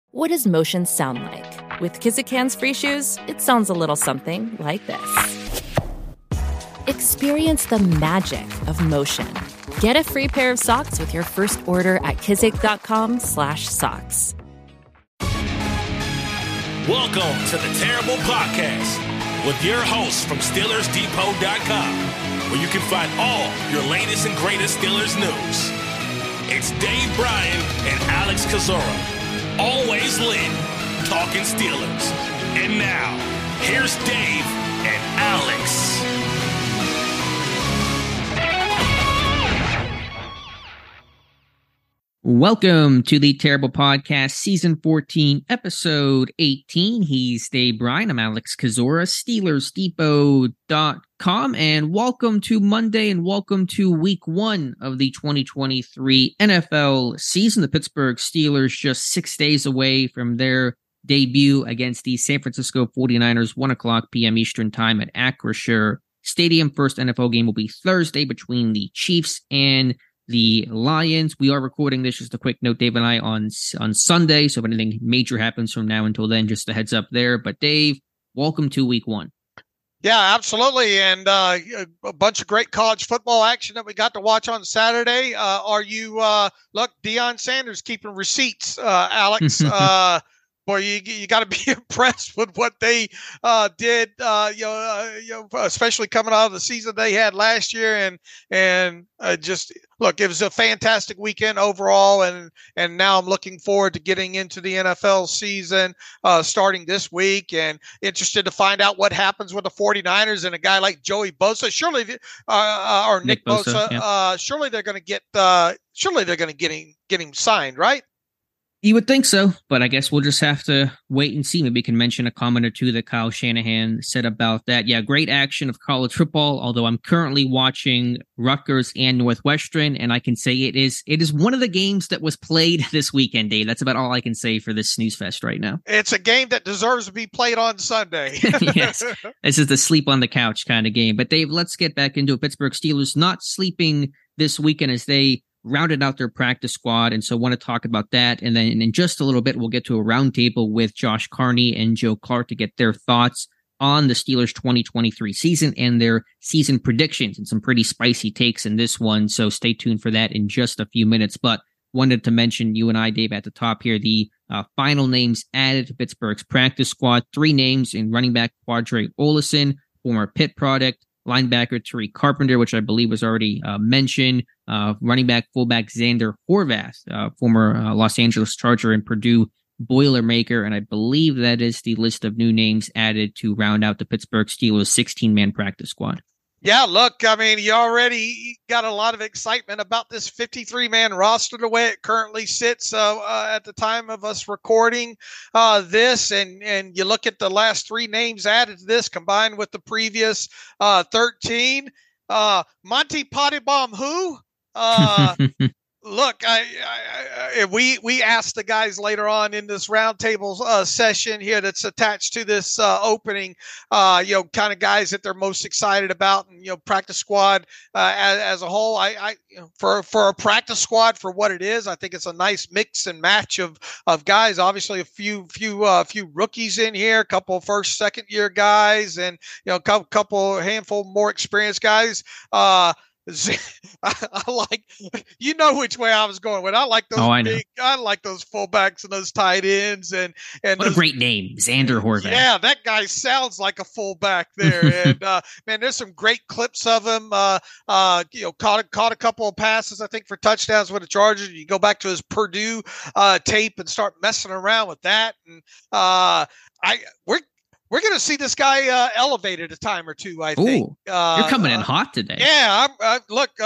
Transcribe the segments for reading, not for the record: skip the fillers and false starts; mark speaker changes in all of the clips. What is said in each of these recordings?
Speaker 1: What does motion sound like? With Kizik Hands Free Shoes, it sounds a little something like this. Experience the magic of motion. Get a free pair of socks with your first order at kizik.com/socks.
Speaker 2: Welcome to the Terrible Podcast with your hosts from SteelersDepot.com, where you can find all your latest and greatest Steelers news. It's Dave Bryan and Alex Kozora. Always lit, talking Steelers. And now, here's Dave and Alex.
Speaker 3: Welcome to the Terrible Podcast, Season 14, Episode 18. He's Dave Bryan. I'm Alex Kozora, SteelersDepot.com, and welcome to Monday and welcome to Week 1 of the 2023 NFL season. The Pittsburgh Steelers just 6 days away from their debut against the San Francisco 49ers, 1 o'clock p.m. Eastern Time at Acrisure Stadium. First NFL game will be Thursday between the Chiefs and the Lions. We are recording this, just a quick note, Dave and I, on Sunday. So if anything major happens from now until then, just a heads up there. But Dave, welcome to Week 1.
Speaker 4: Yeah, absolutely. And a bunch of great college football action that we got to watch on Saturday. Look, Deion Sanders keeping receipts, Alex. Boy, you got to be impressed with what they did, especially coming out of the season they had last year, and just look, it was a fantastic weekend overall, and now I'm looking forward to getting into the NFL season starting this week, and interested to find out what happens with the 49ers and a guy like Joey Bosa. Surely, or Nick Bosa, yeah. Surely they're going to get him signed, right?
Speaker 3: You would think so, but I guess we'll just have to wait and see. Maybe we can mention a comment or two that Kyle Shanahan said about that. Yeah, great action of college football, although I'm currently watching Rutgers and Northwestern, and I can say it is one of the games that was played this weekend, Dave. That's about all I can say for this snooze fest right now.
Speaker 4: It's a game that deserves to be played on Sunday.
Speaker 3: Yes, this is the sleep on the couch kind of game. But Dave, let's get back into it. Pittsburgh Steelers not sleeping this weekend as they rounded out their practice squad, and so I want to talk about that. And then in just a little bit, we'll get to a roundtable with Josh Carney and Joe Clark to get their thoughts on the Steelers' 2023 season and their season predictions, and some pretty spicy takes in this one. So stay tuned for that in just a few minutes. But wanted to mention, you and I, Dave, at the top here, the final names added to Pittsburgh's practice squad. 3 names in running back Quadre Olison, former Pitt product; linebacker Tariq Carpenter, which I believe was already mentioned; running back, fullback Xander Horvath, former Los Angeles Charger and Purdue Boilermaker. And I believe that is the list of new names added to round out the Pittsburgh Steelers 16-man practice squad.
Speaker 4: Yeah, look, I mean, you already got a lot of excitement about this 53-man roster, the way it currently sits at the time of us recording this. And you look at the last 3 names added to this, combined with the previous 13. Monty Pottybaum, who? Look, we asked the guys later on in this roundtable session here that's attached to this opening, kind of guys that they're most excited about, and practice squad as a whole. For a practice squad for what it is, I think it's a nice mix and match of guys. Obviously, a few rookies in here, a couple first, second year guys, and handful more experienced guys. I like, which way I was going with. I like those I like those fullbacks and those tight ends, and
Speaker 3: what a great name, Xander Horvath.
Speaker 4: Yeah, that guy sounds like a fullback there. And man, there's some great clips of him. Caught a couple of passes, I think, for touchdowns with the Chargers. You go back to his Purdue tape and start messing around with that, and we're going to see this guy elevated a time or two, I think.
Speaker 3: You're coming in hot today.
Speaker 4: Yeah, I'm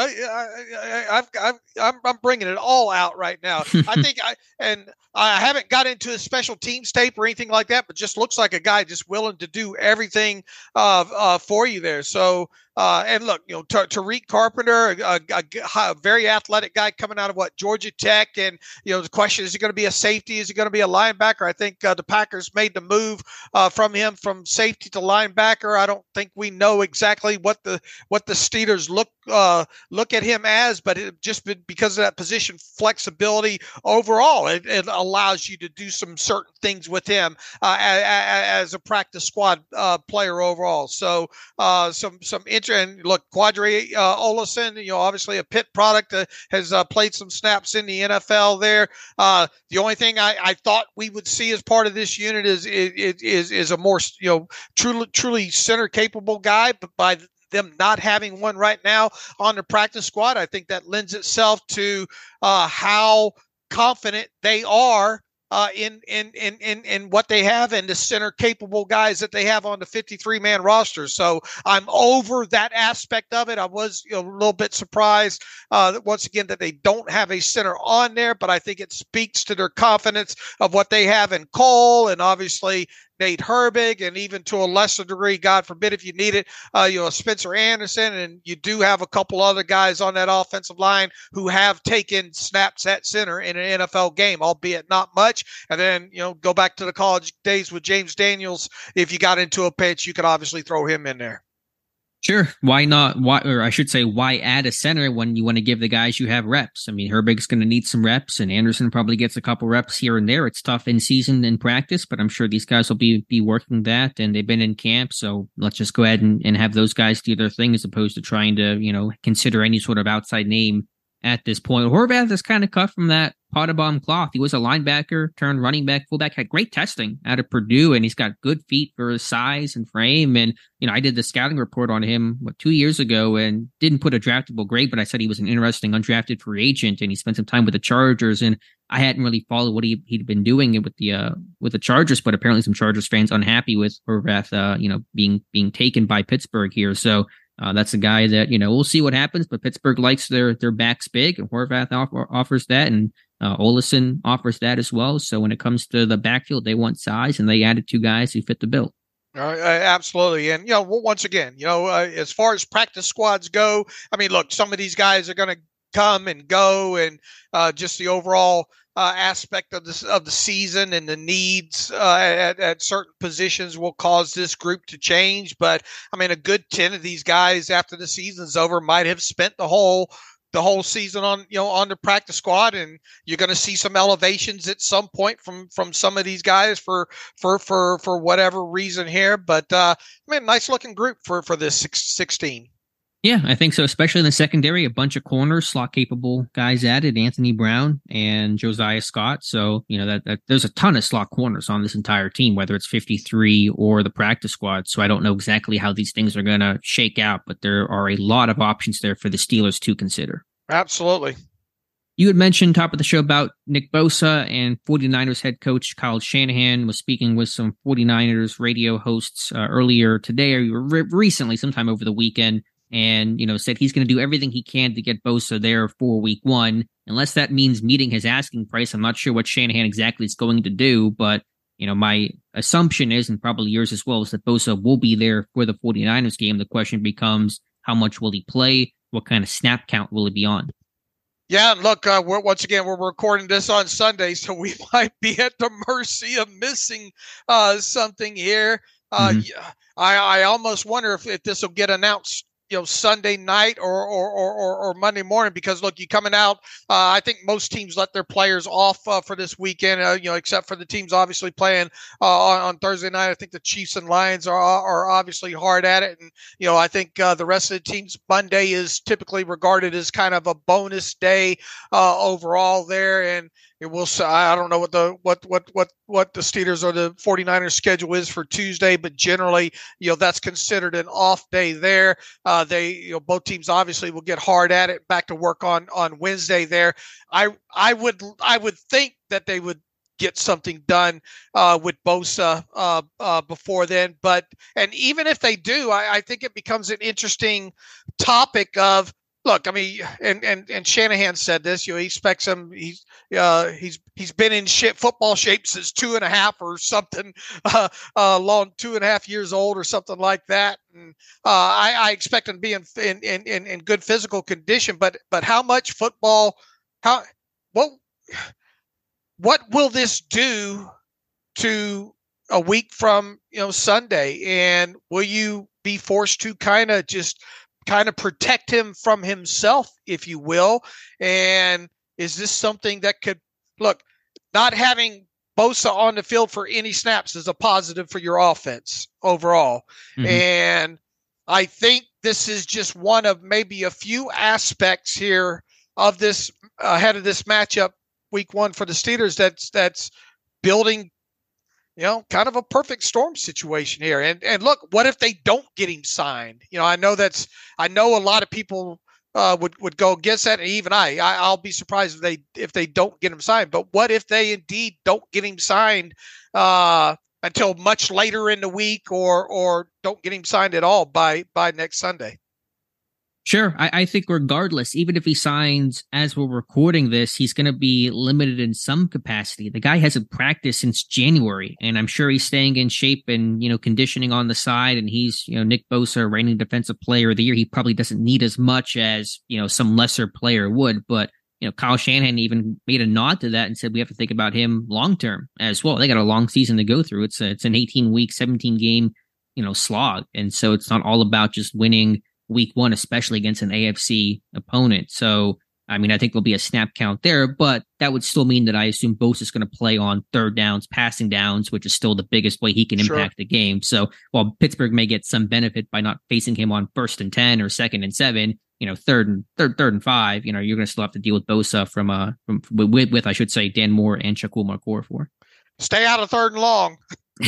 Speaker 4: bringing it all out right now. I think I haven't got into a special teams tape or anything like that, but just looks like a guy just willing to do everything for you there. So And look, Tariq Carpenter, a very athletic guy coming out of Georgia Tech. And, the question, is he going to be a safety? Is he going to be a linebacker? I think the Packers made the move from him from safety to linebacker. I don't think we know exactly what the Steelers look at him as, but just because of that position flexibility overall, it allows you to do some certain things with him as a practice squad player overall. So some interest. And look, Quadri Olison, obviously a Pitt product, has played some snaps in the NFL there. The only thing I thought we would see as part of this unit is a more truly center capable guy, but by them not having one right now on the practice squad, I think that lends itself to how confident they are in what they have and the center capable guys that they have on the 53-man roster. So I'm over that aspect of it. I was a little bit surprised once again that they don't have a center on there, but I think it speaks to their confidence of what they have in Cole and obviously Nate Herbig, and even to a lesser degree, God forbid if you need it, Spencer Anderson, and you do have a couple other guys on that offensive line who have taken snaps at center in an NFL game, albeit not much. And then, go back to the college days with James Daniels. If you got into a pinch, you could obviously throw him in there.
Speaker 3: Sure. Why not? Why add a center when you want to give the guys you have reps? I mean, Herbig's going to need some reps, and Anderson probably gets a couple reps here and there. It's tough in season and practice, but I'm sure these guys will be working that, and they've been in camp. So let's just go ahead and have those guys do their thing as opposed to trying to, consider any sort of outside name at this point. Horvath is kind of cut from that Pottebaum cloth. He was a linebacker turned running back, fullback, had great testing out of Purdue, and he's got good feet for his size and frame. And, I did the scouting report on him 2 years ago and didn't put a draftable grade, but I said he was an interesting undrafted free agent, and he spent some time with the Chargers. And I hadn't really followed what he'd been doing with the Chargers, but apparently some Chargers fans unhappy with Horvath, being taken by Pittsburgh here. So that's a guy that, we'll see what happens, but Pittsburgh likes their backs big, and Horvath offers that, and Olison offers that as well. So when it comes to the backfield, they want size, and they added two guys who fit the bill.
Speaker 4: Absolutely. And, once again, as far as practice squads go, I mean, look, some of these guys are going to come and go, and just the overall aspect of the season and the needs at certain positions will cause this group to change. But I mean, a good 10 of these guys after the season's over might have spent the whole season on the practice squad, and you're going to see some elevations at some point from some of these guys for whatever reason here. But nice looking group for this 16.
Speaker 3: Yeah, I think so, especially in the secondary. A bunch of corners, slot-capable guys added, Anthony Brown and Josiah Scott. So, that there's a ton of slot corners on this entire team, whether it's 53 or the practice squad. So I don't know exactly how these things are going to shake out, but there are a lot of options there for the Steelers to consider.
Speaker 4: Absolutely.
Speaker 3: You had mentioned top of the show about Nick Bosa, and 49ers head coach Kyle Shanahan was speaking with some 49ers radio hosts earlier today, or recently, sometime over the weekend. And, said he's going to do everything he can to get Bosa there for week one. Unless that means meeting his asking price, I'm not sure what Shanahan exactly is going to do. But, my assumption is, and probably yours as well, is that Bosa will be there for the 49ers game. The question becomes, how much will he play? What kind of snap count will he be on?
Speaker 4: Yeah, and look, we're recording this on Sunday, so we might be at the mercy of missing something here. I almost wonder if this will get announced Sunday night or Monday morning, because look, you coming out, I think most teams let their players off for this weekend, except for the teams obviously playing on Thursday night. I think the Chiefs and Lions are obviously hard at it. And, I think the rest of the teams, Monday is typically regarded as kind of a bonus day overall there. And I don't know what the Steelers or the 49ers schedule is for Tuesday, but generally, that's considered an off day there. Both teams obviously will get hard at it, back to work on Wednesday there. I would think that they would get something done with Bosa before then. And even if they do, I think it becomes an interesting topic of, look, I mean, and Shanahan said this. He expects him. He's been in football shape since 2.5 or something, long 2.5 years old or something like that. And I expect him to be in good physical condition. But how much football? What will this do to a week from Sunday? And will you be forced to kind of protect him from himself, if you will? And is this something that could not having Bosa on the field for any snaps is a positive for your offense overall. Mm-hmm. And I think this is just one of maybe a few aspects here of this ahead of this matchup week 1 for the Steelers that's building kind of a perfect storm situation here. And look, what if they don't get him signed? I know a lot of people would go against that. And even I'll be surprised if they don't get him signed. But what if they indeed don't get him signed until much later in the week, or don't get him signed at all by next Sunday?
Speaker 3: Sure. I think regardless, even if he signs as we're recording this, he's going to be limited in some capacity. The guy hasn't practiced since January, and I'm sure he's staying in shape and, conditioning on the side. And he's, Nick Bosa, reigning defensive player of the year. He probably doesn't need as much as, some lesser player would. But, Kyle Shanahan even made a nod to that and said we have to think about him long-term as well. They got a long season to go through. It's an 18-week, 17-game, slog. And so it's not all about just winning week 1, especially against an AFC opponent. So, I mean, I think there'll be a snap count there, but that would still mean that I assume Bosa is going to play on third downs, passing downs, which is still the biggest way he can impact the game. So while Pittsburgh may get some benefit by not facing him on 1st and 10 or 2nd and 7, third and 5, you're going to still have to deal with Bosa with I should say, Dan Moore and Shaquille Marcour for.
Speaker 4: Stay out of 3rd and long.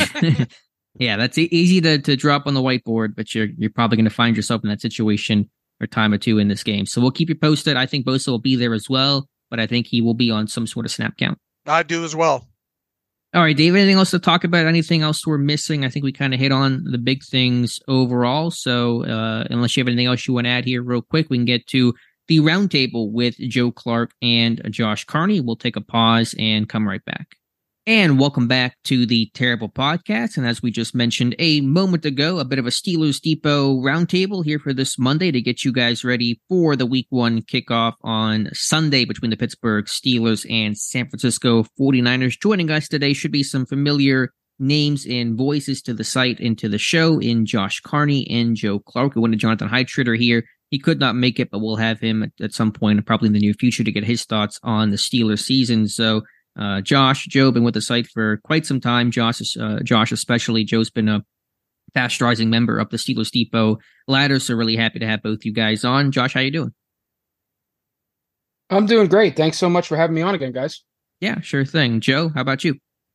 Speaker 3: Yeah, that's easy to drop on the whiteboard, but you're probably going to find yourself in that situation or time or two in this game. So we'll keep you posted. I think Bosa will be there as well, but I think he will be on some sort of snap count.
Speaker 4: I do as well.
Speaker 3: All right, Dave, anything else to talk about? Anything else we're missing? I think we kind of hit on the big things overall. So unless you have anything else you want to add here real quick, we can get to the roundtable with Joe Clark and Josh Carney. We'll take a pause and come right back. And welcome back to the Terrible Podcast. And as we just mentioned a moment ago, a bit of a Steelers Depot roundtable here for this Monday to get you guys ready for the week 1 kickoff on Sunday between the Pittsburgh Steelers and San Francisco 49ers. Joining us today should be some familiar names and voices to the site and to the show in Josh Carney and Joe Clark. We wanted Jonathan Heitritter here. He could not make it, but we'll have him at some point, probably in the near future, to get his thoughts on the Steelers season. So Joe, been with the site for quite some time. Josh especially. Joe's been a fast rising member of the Steelers Depot ladder, so really happy to have both you guys on. Josh, how you doing?
Speaker 5: I'm doing great. Thanks so much for having me on again, guys.
Speaker 3: Yeah, sure thing. Joe, how about you?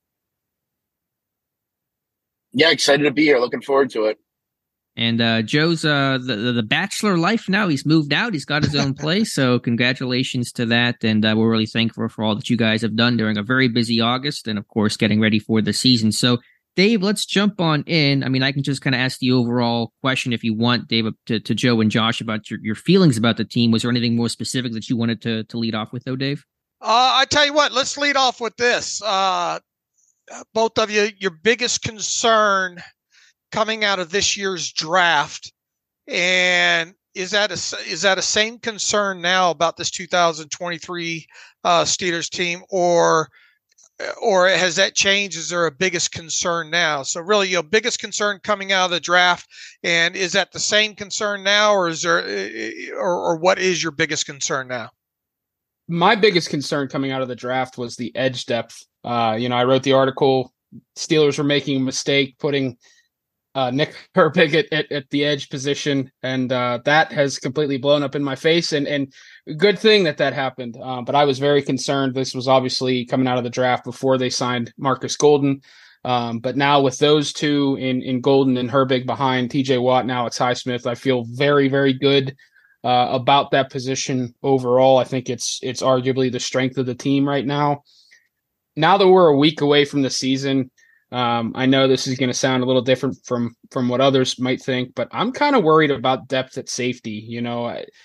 Speaker 6: Yeah, excited to be here. Looking forward to it.
Speaker 3: And Joe's the bachelor life now. He's moved out. He's got his own place. So congratulations to that. And we're really thankful for all that you guys have done during a very busy August and, of course, getting ready for the season. So, Dave, let's jump on in. I mean, I can just kind of ask the overall question if you want, Dave, to Joe and Josh about your feelings about the team. Was there anything more specific that you wanted to lead off with, though, Dave?
Speaker 4: I tell you what, let's lead off with this. Both of you, your biggest concern coming out of this year's draft, and is that a same concern now about this 2023 Steelers team, or has that changed? Is there a biggest concern now? So really, your biggest concern coming out of the draft, and is that the same concern now, or is there, or what is your biggest concern now?
Speaker 5: My biggest concern coming out of the draft was the edge depth. I wrote the article. Steelers were making a mistake putting Nick Herbig at the edge position, and that has completely blown up in my face. And good thing that happened. But I was very concerned. This was obviously coming out of the draft before they signed Marcus Golden. But now with those two in Golden and Herbig behind TJ Watt, now it's Highsmith, I feel very, very good about that position overall. I think it's arguably the strength of the team right now. Now that we're a week away from the season, I know this is going to sound a little different from what others might think, but I'm kind of worried about depth at safety.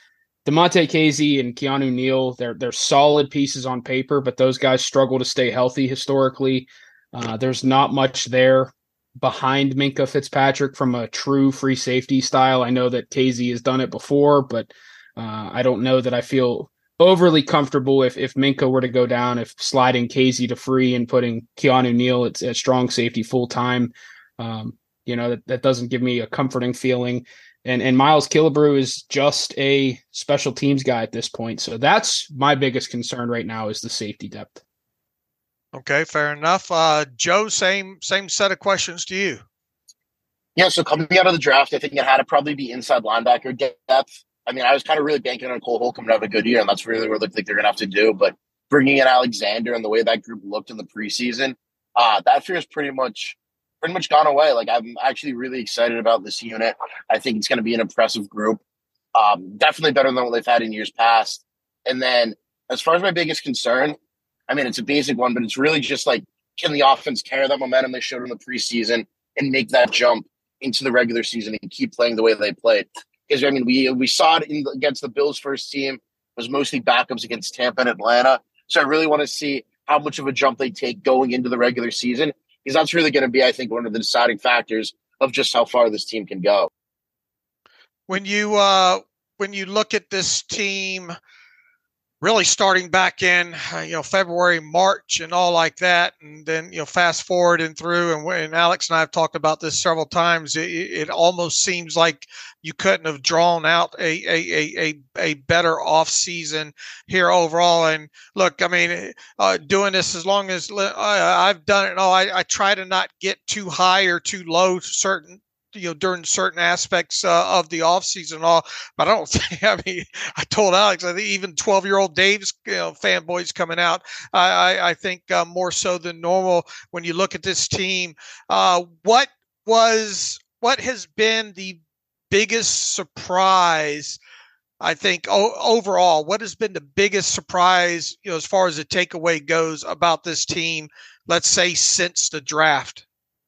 Speaker 5: DeMonte Casey and Keanu Neal, they're solid pieces on paper, but those guys struggle to stay healthy historically. There's not much there behind Minkah Fitzpatrick from a true free safety style. I know that Casey has done it before, but I don't know that I feel overly comfortable if Minkah were to go down, if sliding Casey to free and putting Keanu Neal at strong safety full time. That doesn't give me a comforting feeling. And Miles Killebrew is just a special teams guy at this point. So that's my biggest concern right now is the safety depth.
Speaker 4: Okay, fair enough. Joe, same set of questions to you.
Speaker 6: Yeah, so coming out of the draft, I think it had to probably be inside linebacker depth. I mean, I was kind of really banking on Cole Holcomb to have a good year, and that's really what it looked like they're going to have to do. But bringing in Alexander and the way that group looked in the preseason, that fear is pretty much gone away. Like, I'm actually really excited about this unit. I think it's going to be an impressive group. Definitely better than what they've had in years past. And then as far as my biggest concern, I mean, it's a basic one, but it's really just like, can the offense carry that momentum they showed in the preseason and make that jump into the regular season and keep playing the way they played? Because, I mean, we saw it against the Bills' first team. It was mostly backups against Tampa and Atlanta. So I really want to see how much of a jump they take going into the regular season, because that's really going to be, I think, one of the deciding factors of just how far this team can go.
Speaker 4: When you look at this team, really starting back in February, March, and all like that, and then fast forward and through, and Alex and I have talked about this several times. It almost seems like you couldn't have drawn out a better off season here overall. And look, I mean, doing this as long as I've done it, I try to not get too high or too low during certain aspects of the offseason and all, but I don't think, I told Alex, I think even 12-year-old Dave's fanboys coming out, I think more so than normal when you look at this team. What has been the biggest surprise, I think, overall? What has been the biggest surprise, as far as the takeaway goes about this team, let's say, since the draft?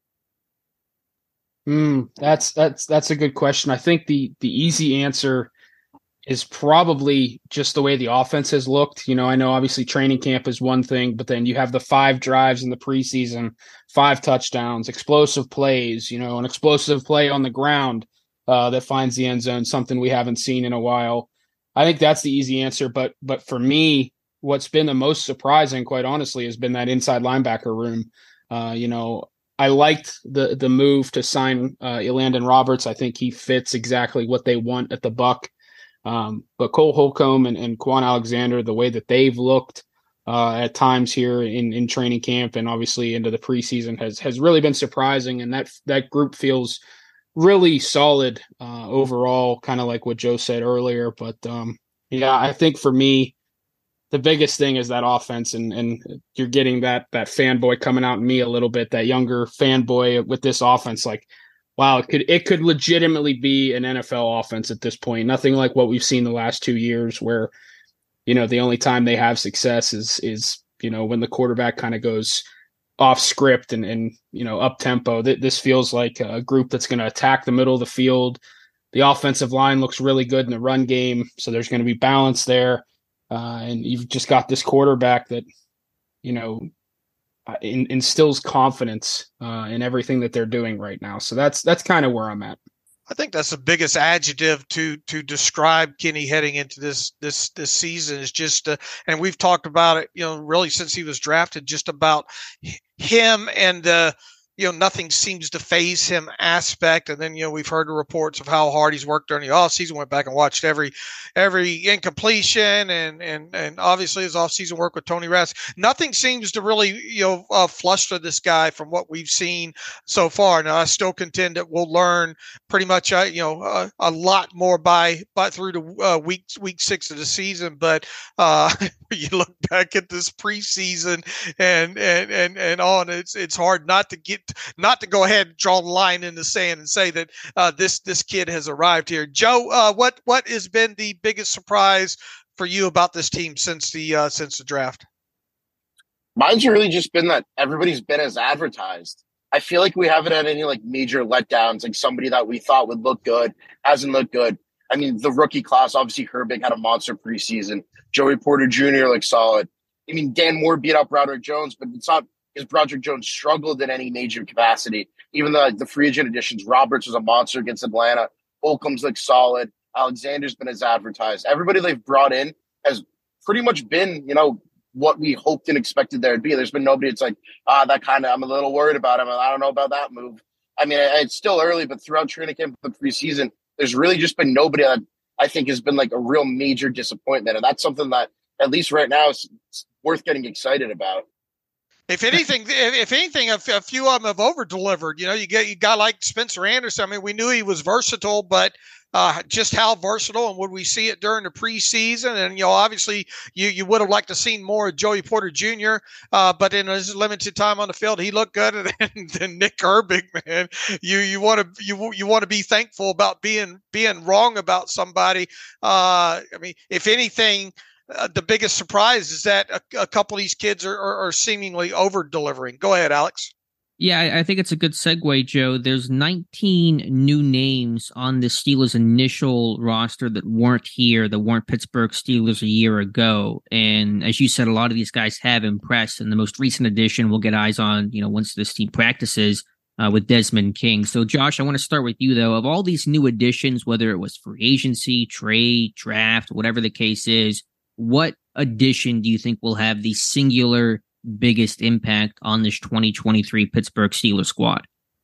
Speaker 5: That's a good question. I think the easy answer is probably just the way the offense has looked. I know obviously training camp is one thing, but then you have the 5 drives in the preseason, 5 touchdowns, explosive plays, an explosive play on the ground that finds the end zone, something we haven't seen in a while. I think that's the easy answer. But for me, what's been the most surprising, quite honestly, has been that inside linebacker room. I liked the move to sign Elandon Roberts. I think he fits exactly what they want at the Buck. But Cole Holcomb and Quan Alexander, the way that they've looked at times here in training camp and obviously into the preseason has really been surprising. And that group feels really solid overall, kind of like what Joe said earlier. But I think for me, the biggest thing is that offense, and you're getting that fanboy coming out in me a little bit, that younger fanboy with this offense. Like, wow, it could legitimately be an NFL offense at this point. Nothing like what we've seen the last 2 years, where the only time they have success is when the quarterback kind of goes off script and up tempo. This feels like a group that's going to attack the middle of the field. The offensive line looks really good in the run game, so there's going to be balance there. And you've just got this quarterback that, instills confidence in everything that they're doing right now. So that's kind of where I'm at.
Speaker 4: I think that's the biggest adjective to describe Kenny heading into this season is just, and we've talked about it, really since he was drafted, just about him and nothing seems to phase him aspect. And then, we've heard the reports of how hard he's worked during the offseason, went back and watched every incompletion and obviously his offseason work with Tony Rass. Nothing seems to really, fluster this guy from what we've seen so far. Now, I still contend that we'll learn pretty much, a lot more by through the week 6 of the season. But you look back at this preseason and on, it's hard not to go ahead and draw the line in the sand and say that this kid has arrived here. Joe, what has been the biggest surprise for you about this team since the draft?
Speaker 6: Mine's really just been that everybody's been as advertised. I feel like we haven't had any major letdowns, like somebody that we thought would look good hasn't looked good. I mean, the rookie class, obviously Herbig had a monster preseason. Joey Porter Jr. looked solid. I mean, Dan Moore beat up Broderick Jones, but it's not because Broderick Jones struggled in any major capacity. Even the free agent additions, Roberts was a monster against Atlanta. Holcomb's looked solid. Alexander's been as advertised. Everybody they've brought in has pretty much been, what we hoped and expected there to be. There's been nobody that's like, I'm a little worried about him. I don't know about that move. I mean, it's still early, but throughout training camp, the preseason, there's really just been nobody that I think has been like a real major disappointment. And that's something that, at least right now, is worth getting excited about.
Speaker 4: If anything, a few of them have over delivered. You got like Spencer Anderson. I mean, we knew he was versatile, but just how versatile, and would we see it during the preseason? And obviously, you would have liked to seen more of Joey Porter Jr. But in his limited time on the field, he looked good. And then Nick Herbig, man, you want to be thankful about being wrong about somebody. I mean, if anything. The biggest surprise is that a couple of these kids are seemingly over-delivering. Go ahead, Alex.
Speaker 3: Yeah, I think it's a good segue, Joe. There's 19 new names on the Steelers' initial roster that weren't Pittsburgh Steelers a year ago. And as you said, a lot of these guys have impressed. And the most recent addition we'll get eyes on, once this team practices with Desmond King. So, Josh, I want to start with you, though. Of all these new additions, whether it was free agency, trade, draft, whatever the case is, what addition do you think will have the singular biggest impact on this 2023 Pittsburgh Steelers squad?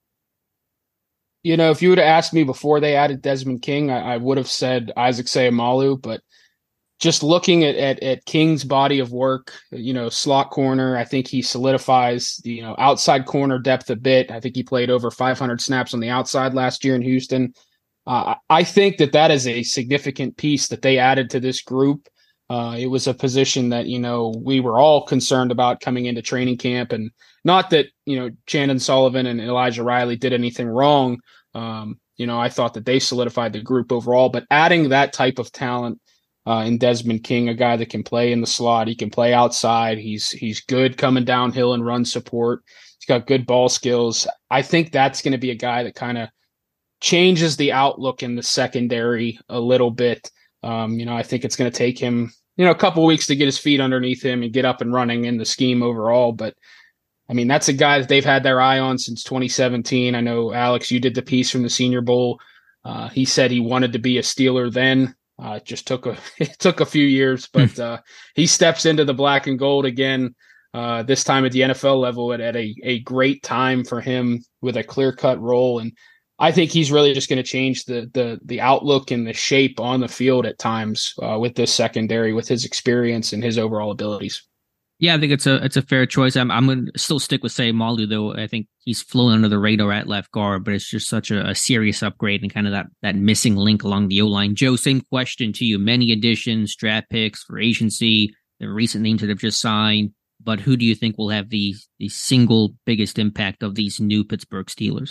Speaker 5: If you would have asked me before they added Desmond King, I would have said Isaac Seumalo, but just looking at King's body of work, slot corner, I think he solidifies the outside corner depth a bit. I think he played over 500 snaps on the outside last year in Houston. I think that is a significant piece that they added to this group. It was a position that, we were all concerned about coming into training camp, and not that, Chandon Sullivan and Elijah Riley did anything wrong. I thought that they solidified the group overall, but adding that type of talent in Desmond King, a guy that can play in the slot, he can play outside. He's good coming downhill and run support. He's got good ball skills. I think that's going to be a guy that kind of changes the outlook in the secondary a little bit. I think it's going to take him, a couple of weeks to get his feet underneath him and get up and running in the scheme overall. But I mean, that's a guy that they've had their eye on since 2017. I know, Alex, you did the piece from the Senior Bowl. He said he wanted to be a Steeler then. It just took a few years, but he steps into the black and gold again, this time at the NFL level at a great time for him with a clear-cut role. And I think he's really just going to change the outlook and the shape on the field at times with this secondary, with his experience and his overall abilities.
Speaker 3: Yeah, I think it's a fair choice. I'm going to still stick with Seumalo, though. I think he's flown under the radar at left guard, but it's just such a serious upgrade and kind of that missing link along the O-line. Joe, same question to you. Many additions, draft picks for agency, the recent names that have just signed, but who do you think will have the single biggest impact of these new Pittsburgh Steelers?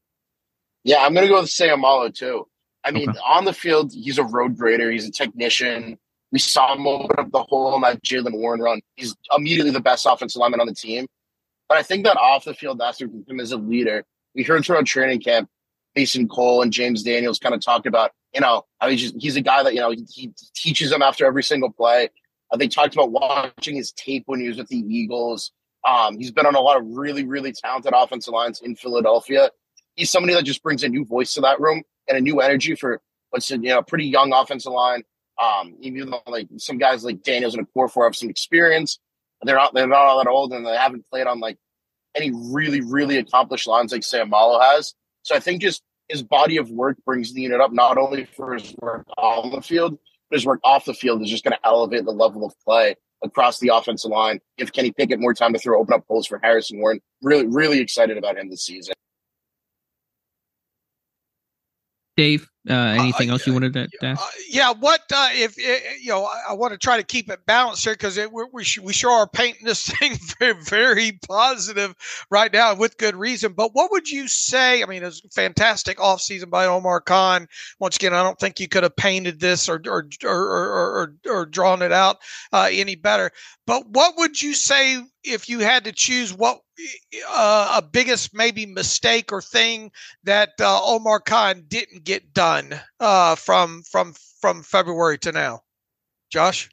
Speaker 6: Yeah, I'm going to go with Seumalo too. I mean, on the field, he's a road grader. He's a technician. We saw him open up the hole in that Jaylen Warren run. He's immediately the best offensive lineman on the team. But I think that off the field aspect of him as a leader, we heard throughout training camp, Mason Cole and James Daniels kind of talked about, how he's a guy that, he teaches them after every single play. They talked about watching his tape when he was with the Eagles. He's been on a lot of really, really talented offensive lines in Philadelphia. He's somebody that just brings a new voice to that room and a new energy for what's a pretty young offensive line. Even though like some guys like Daniels and Okorafor have some experience, they're not all that old and they haven't played on like any really, really accomplished lines like Seumalo has. So I think just his body of work brings the unit up, not only for his work on the field, but his work off the field is just going to elevate the level of play across the offensive line. Give Kenny Pickett more time to open up holes for Harrison Warren. Really, really excited about him this season.
Speaker 3: Dave, anything else you wanted to ask?
Speaker 4: What if I want to try to keep it balanced here because we sure are painting this thing very, very positive right now with good reason. But what would you say? I mean, it's a fantastic offseason by Omar Khan. Once again, I don't think you could have painted this or drawn it out any better. But what would you say if you had to choose what a biggest maybe mistake or thing that Omar Khan didn't get done? done from February to now? Josh?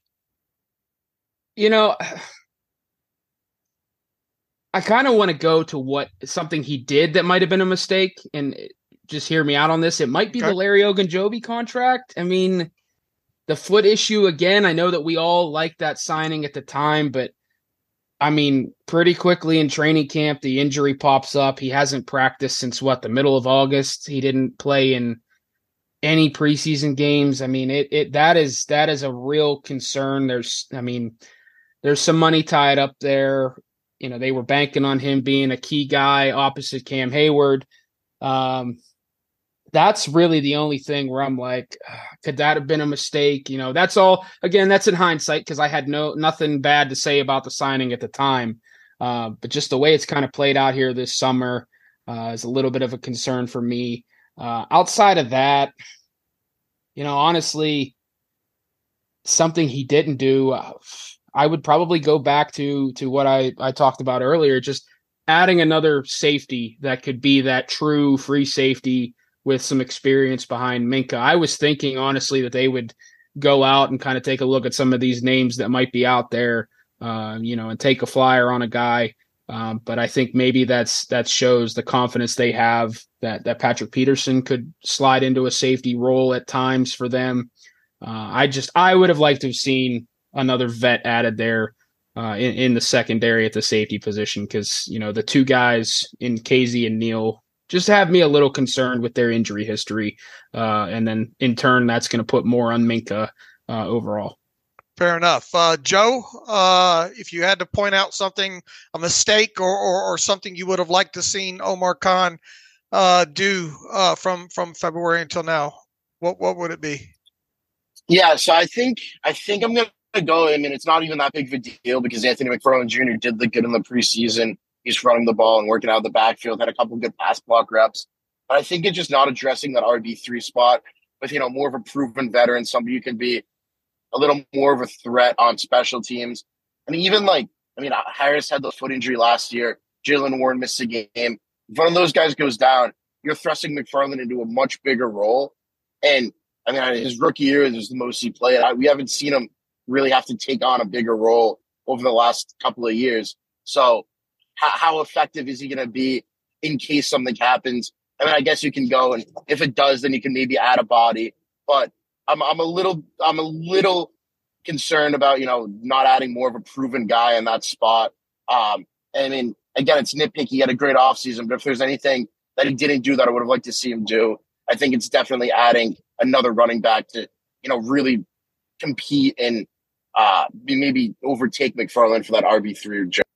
Speaker 5: I kind of want to go to something he did that might have been a mistake, and just hear me out on this. It might be the Larry Ogunjobi contract. I mean, the foot issue again. I know that we all liked that signing at the time, but I mean, pretty quickly in training camp, the injury pops up. He hasn't practiced since the middle of August. He didn't play in any preseason games. I mean, that is a real concern. There's some money tied up there. They were banking on him being a key guy opposite Cam Hayward. That's really the only thing where I'm like, could that have been a mistake? That's all. Again, that's in hindsight because I had nothing bad to say about the signing at the time. But just the way it's kind of played out here this summer is a little bit of a concern for me. Outside of that, honestly, something he didn't do, I would probably go back to what I talked about earlier, just adding another safety that could be that true free safety with some experience behind Minkah. I was thinking, honestly, that they would go out and kind of take a look at some of these names that might be out there, and take a flyer on a guy. But I think maybe that shows the confidence they have that Patrick Peterson could slide into a safety role at times for them. I would have liked to have seen another vet added there in the secondary at the safety position because, the two guys in Casey and Neal just have me a little concerned with their injury history. And then in turn, that's going to put more on Minkah overall.
Speaker 4: Fair enough. Joe, if you had to point out something, a mistake or something you would have liked to seen Omar Khan do from February until now, what would it be?
Speaker 6: Yeah, so I think I'm going to go. I mean, it's not even that big of a deal because Anthony McFarland Jr. did look good in the preseason. He's running the ball and working out of the backfield, had a couple good pass block reps. But I think it's just not addressing that RB3 spot with, more of a proven veteran, somebody who can be a little more of a threat on special teams. And even Harris had the foot injury last year. Jaylen Warren missed a game. If one of those guys goes down, you're thrusting McFarland into a much bigger role. And his rookie year is the most he played. We haven't seen him really have to take on a bigger role over the last couple of years. So how effective is he going to be in case something happens? I guess you can go, and if it does, then you can maybe add a body. But I'm a little concerned about, not adding more of a proven guy in that spot. Again, it's nitpicky. He had a great offseason, but if there's anything that he didn't do that I would have liked to see him do, I think it's definitely adding another running back to, really compete and maybe overtake McFarland for that RB3 job.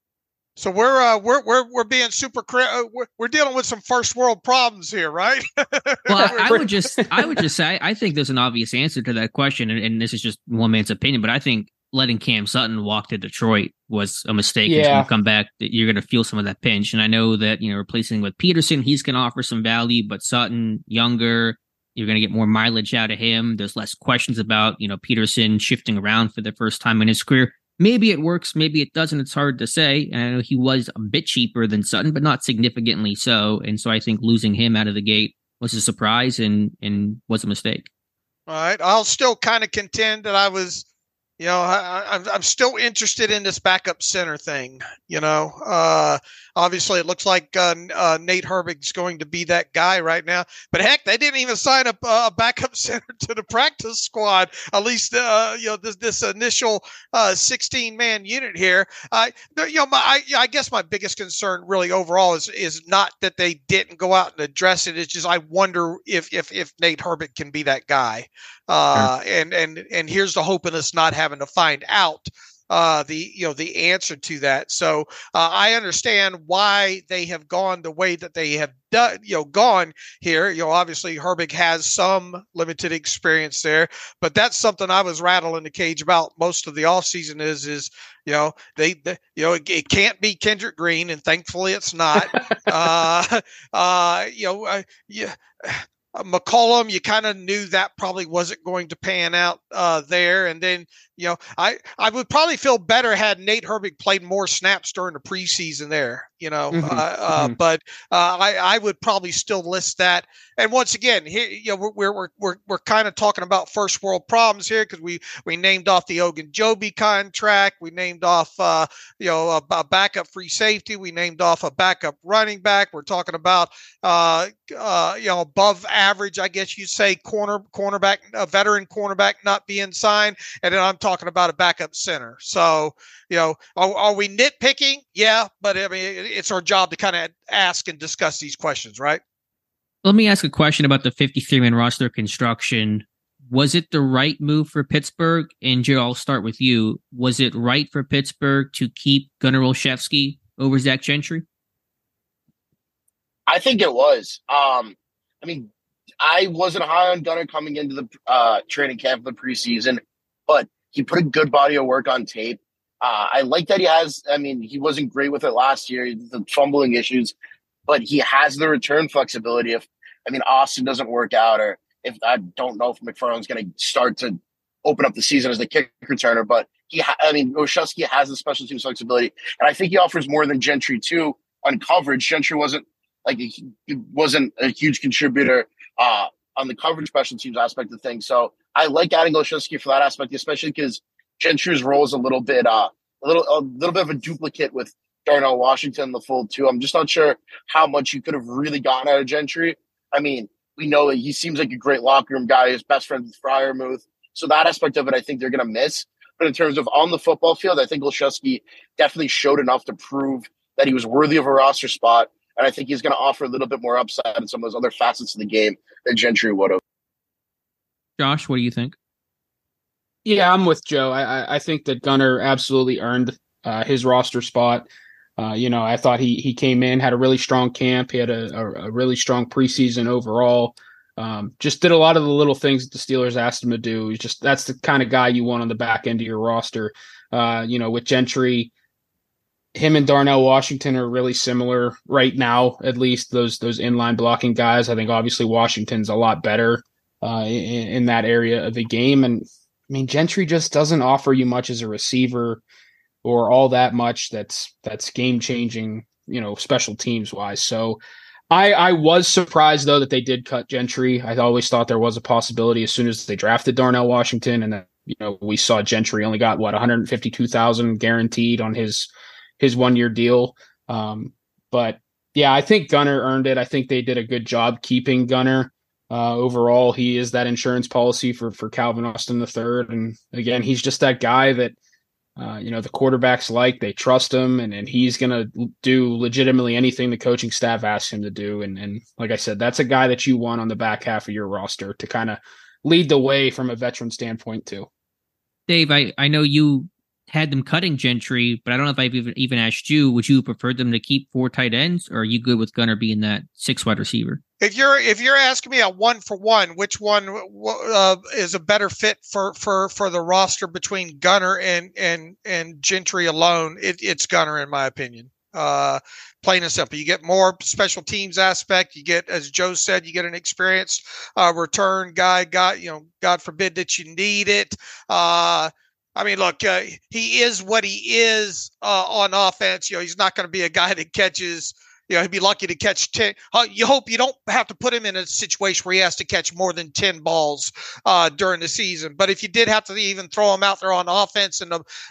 Speaker 4: So we're being super. We're dealing with some first world problems here, right?
Speaker 3: Well, I would just say I think there's an obvious answer to that question, and this is just one man's opinion, but I think letting Cam Sutton walk to Detroit was a mistake.
Speaker 5: Yeah.
Speaker 3: He's going to come back. You're going to feel some of that pinch, and I know that replacing with Peterson, he's going to offer some value, but Sutton younger. You're going to get more mileage out of him. There's less questions about, Peterson shifting around for the first time in his career. Maybe it works, maybe it doesn't. It's hard to say. And I know he was a bit cheaper than Sutton, but not significantly so. And so I think losing him out of the gate was a surprise and was a mistake.
Speaker 4: All right. I'll still kind of contend that I was, I'm still interested in this backup center thing. Obviously it looks like Nate Herbig's going to be that guy right now. But heck, they didn't even sign up a backup center to the practice squad. At least this initial 16-man unit here. I guess my biggest concern really overall is not that they didn't go out and address it. It's just I wonder if Nate Herbig can be that guy. Sure. And here's the hope in us not having to find out the answer to that. So I understand why they have gone the way that they have done, gone here. Obviously Herbig has some limited experience there, but that's something I was rattling the cage about most of the offseason is it can't be Kendrick Green, and thankfully it's not. McCollum, you kind of knew that probably wasn't going to pan out there. And then, I would probably feel better had Nate Herbig played more snaps during the preseason there, but I would probably still list that. And once again, here, we're kind of talking about first world problems here because we named off the Ogunjobi contract, we named off a backup free safety, we named off a backup running back. We're talking about above average, I guess you'd say, cornerback, a veteran cornerback not being signed, and then I'm talking about a backup center. So, are we nitpicking? Yeah, but I mean, it's our job to kind of ask and discuss these questions, right?
Speaker 3: Let me ask a question about the 53-man roster construction. Was it the right move for Pittsburgh? And Joe, I'll start with you. Was it right for Pittsburgh to keep Gunnar Olszewski over Zach Gentry?
Speaker 6: I think it was. I wasn't high on Gunnar coming into the training camp of the preseason, but he put a good body of work on tape. I like that he wasn't great with it last year, the fumbling issues, but he has the return flexibility if Austin doesn't work out, or if I don't know if McFarland's going to start to open up the season as the kick returner, but Olszewski has the special teams flexibility, and I think he offers more than Gentry too on coverage. Gentry wasn't a huge contributor on the coverage special teams aspect of things. So I like adding Olszewski for that aspect, especially because Gentry's role is a little bit of a duplicate with Darnell Washington in the fold too. I'm just not sure how much you could have really gotten out of Gentry. We know that he seems like a great locker room guy. His best friend with Freiermuth. So that aspect of it, I think they're going to miss. But in terms of on the football field, I think Olszewski definitely showed enough to prove that he was worthy of a roster spot. And I think he's going to offer a little bit more upside in some of those other facets of the game than Gentry would have.
Speaker 3: Josh, what do you think?
Speaker 5: Yeah, I'm with Joe. I think that Gunnar absolutely earned his roster spot. I thought he came in, had a really strong camp. He had a really strong preseason overall. Just did a lot of the little things that the Steelers asked him to do. That's the kind of guy you want on the back end of your roster. With Gentry, him and Darnell Washington are really similar right now, at least those inline blocking guys. I think obviously Washington's a lot better in that area of the game. And Gentry just doesn't offer you much as a receiver or all that much that's game changing, special teams wise. So I was surprised though that they did cut Gentry. I always thought there was a possibility as soon as they drafted Darnell Washington, and then we saw Gentry only got $152,000 guaranteed on his 1 year deal. But yeah, I think Gunnar earned it. I think they did a good job keeping Gunnar. Overall, he is that insurance policy for Calvin Austin III. And again, he's just that guy that, the quarterbacks they trust him, and he's going to do legitimately anything the coaching staff asks him to do. And like I said, that's a guy that you want on the back half of your roster to kind of lead the way from a veteran standpoint too.
Speaker 3: Dave, I know you had them cutting Gentry, but I don't know if I've even asked you, would you prefer them to keep 4 tight ends, or are you good with Gunnar being that 6 wide receiver?
Speaker 4: If you're asking me a 1-for-1, which one is a better fit for the roster between Gunnar and Gentry alone, it's Gunnar in my opinion. Plain and simple. You get more special teams aspect. You get, as Joe said, you get an experienced return guy. God forbid that you need it. Look, he is what he is on offense. He's not going to be a guy that catches. He'd be lucky to catch 10. You hope you don't have to put him in a situation where he has to catch more than 10 balls during the season. But if you did have to even throw him out there on offense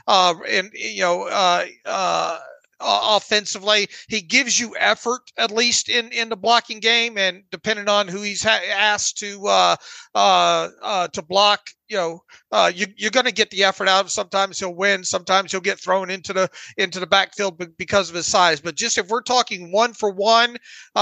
Speaker 4: offensively, he gives you effort at least in the blocking game, and depending on who he's asked to block, you're going to get the effort out. Sometimes he'll win, sometimes he'll get thrown into the backfield because of his size. But just if we're talking 1-for-1,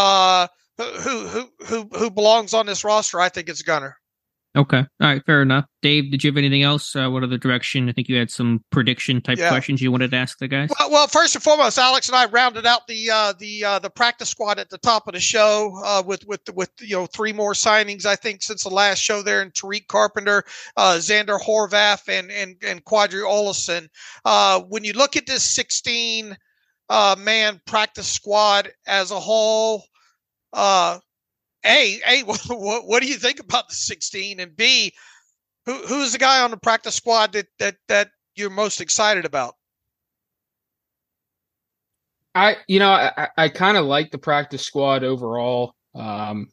Speaker 4: who belongs on this roster, I think it's Gunnar.
Speaker 3: Okay. All right. Fair enough. Dave, did you have anything else? What other direction? I think you had some prediction type questions you wanted to ask the guys.
Speaker 4: Well, first and foremost, Alex and I rounded out the practice squad at the top of the show with 3 more signings, I think, since the last show there, in Tariq Carpenter, Xander Horvath, and Quadri Olison. When you look at this 16 man practice squad as a whole, A, what do you think about the 16? And B, Who's the guy on the practice squad that you're most excited about?
Speaker 5: I kind of like the practice squad overall, but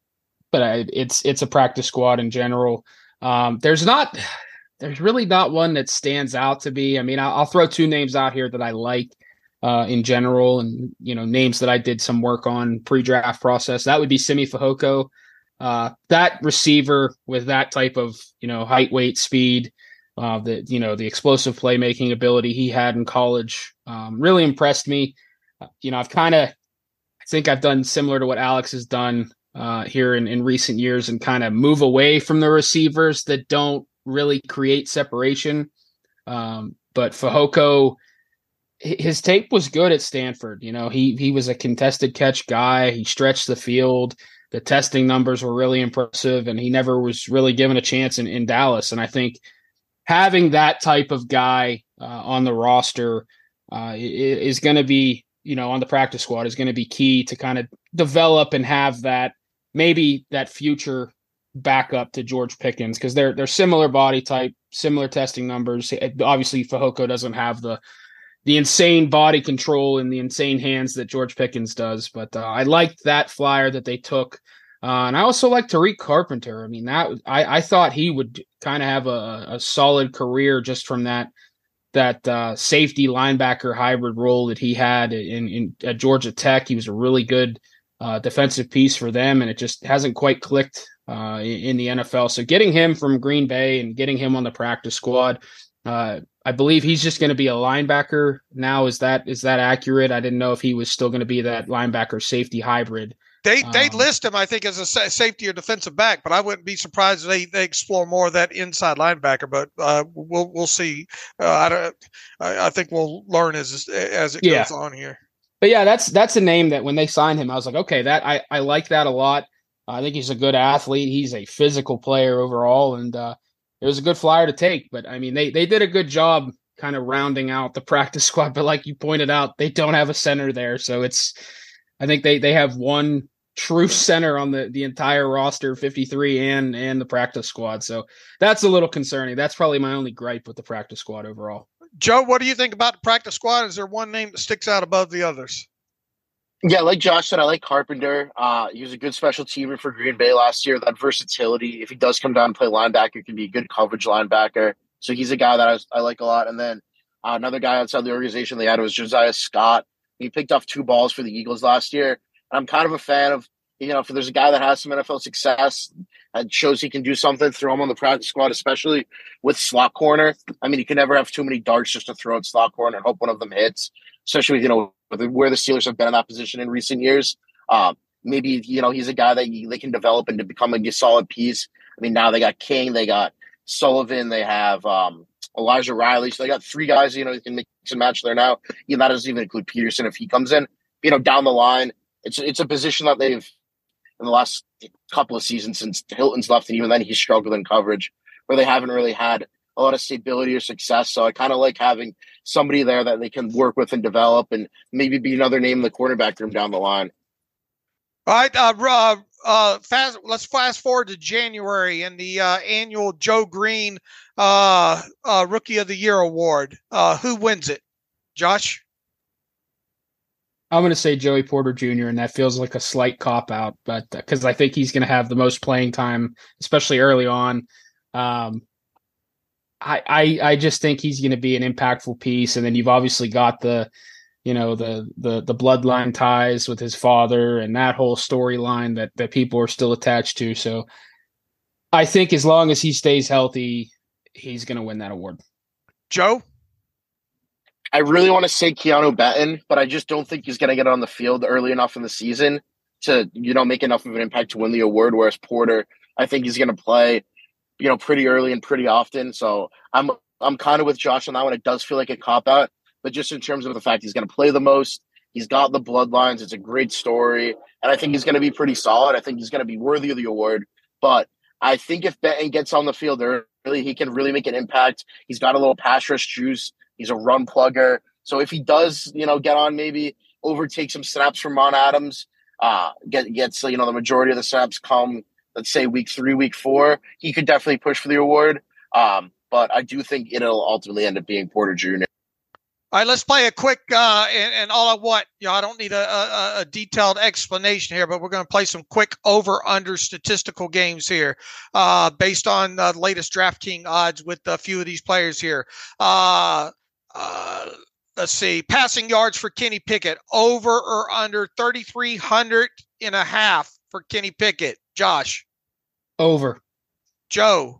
Speaker 5: it's a practice squad in general. There's really not one that stands out to me. I mean, I'll throw two names out here that I like in general, and names that I did some work on pre-draft process. That would be Simi Fehoko. That receiver with that type of height, weight, speed, the explosive playmaking ability he had in college really impressed me. I think I've done similar to what Alex has done here in recent years, and kind of move away from the receivers that don't really create separation. But Fehoko, his tape was good at Stanford. He was a contested catch guy. He stretched the field. The testing numbers were really impressive, and he never was really given a chance in Dallas. And I think having that type of guy on the roster is going to be, on the practice squad, is going to be key to kind of develop and have that future backup to George Pickens, because they're similar body type, similar testing numbers. Obviously, Fehoko doesn't have the insane body control and the insane hands that George Pickens does, but I liked that flyer that they took. And I also like Tariq Carpenter. I mean, I thought he would kind of have a solid career just from that safety linebacker hybrid role that he had at Georgia Tech. He was a really good defensive piece for them, and it just hasn't quite clicked in the NFL. So getting him from Green Bay and getting him on the practice squad, I believe he's just going to be a linebacker now. Is that accurate? I didn't know if he was still going to be that linebacker safety hybrid.
Speaker 4: They list him, I think, as a safety or defensive back, but I wouldn't be surprised if they explore more of that inside linebacker. But we'll see. I think we'll learn as it goes on here.
Speaker 5: But yeah, that's a name that when they signed him, I was like, okay, that I like that a lot. I think he's a good athlete. He's a physical player overall, and it was a good flyer to take. But I mean, they did a good job kind of rounding out the practice squad. But like you pointed out, they don't have a center there, so I think they have one true center on the entire roster, 53 and the practice squad. So that's a little concerning. That's probably my only gripe with the practice squad overall.
Speaker 4: Joe, what do you think about the practice squad? Is there one name that sticks out above the others?
Speaker 6: Yeah, like Josh said, I like Carpenter. He was a good special teamer for Green Bay last year. That versatility, if he does come down and play linebacker, can be a good coverage linebacker. So he's a guy that I like a lot. And then another guy outside the organization they had was Josiah Scott. He picked off 2 balls for the Eagles last year. I'm kind of a fan of, if there's a guy that has some NFL success and shows he can do something, throw him on the practice squad, especially with slot corner. I mean, you can never have too many darts just to throw at slot corner and hope one of them hits, especially with, where the Steelers have been in that position in recent years. Maybe, he's a guy that they can develop into becoming a solid piece. I mean, now they got King, they got Sullivan, they have Elijah Riley. So they got 3 guys, you can mix and match there now. That doesn't even include Peterson if he comes in. Down the line, it's a position that they've, in the last couple of seasons since Hilton's left, and even then he's struggled in coverage, where they haven't really had a lot of stability or success. So I kind of like having somebody there that they can work with and develop, and maybe be another name in the quarterback room down the line.
Speaker 4: All right, let's fast forward to January and the annual Joe Green Rookie of the Year award. Who wins it? Josh?
Speaker 5: I'm going to say Joey Porter Jr., and that feels like a slight cop-out, but because I think he's going to have the most playing time, especially early on. I just think he's going to be an impactful piece, and then you've obviously got the bloodline ties with his father and that whole storyline that people are still attached to. So I think as long as he stays healthy, he's going to win that award.
Speaker 4: Joe?
Speaker 6: I really want to say Keanu Benton, but I just don't think he's going to get on the field early enough in the season to, make enough of an impact to win the award. Whereas Porter, I think he's going to play, pretty early and pretty often. So I'm kind of with Josh on that one. It does feel like a cop-out, but just in terms of the fact he's going to play the most, he's got the bloodlines. It's a great story. And I think he's going to be pretty solid. I think he's going to be worthy of the award. But I think if Benton gets on the field early, he can really make an impact. He's got a little pass rush juice. He's a run plugger. So if he does, get on, maybe overtake some snaps from Mon Adams, gets the majority of the snaps come let's say week 3, week 4, he could definitely push for the award. But I do think it'll ultimately end up being Porter Jr.
Speaker 4: All right, let's play a quick and all I want. I don't need a detailed explanation here, but we're going to play some quick over/under statistical games here, based on the latest DraftKings odds with a few of these players here. Let's see, passing yards for Kenny Pickett, over or under 3,300 and a half for Kenny Pickett. Josh,
Speaker 5: Over.
Speaker 4: Joe.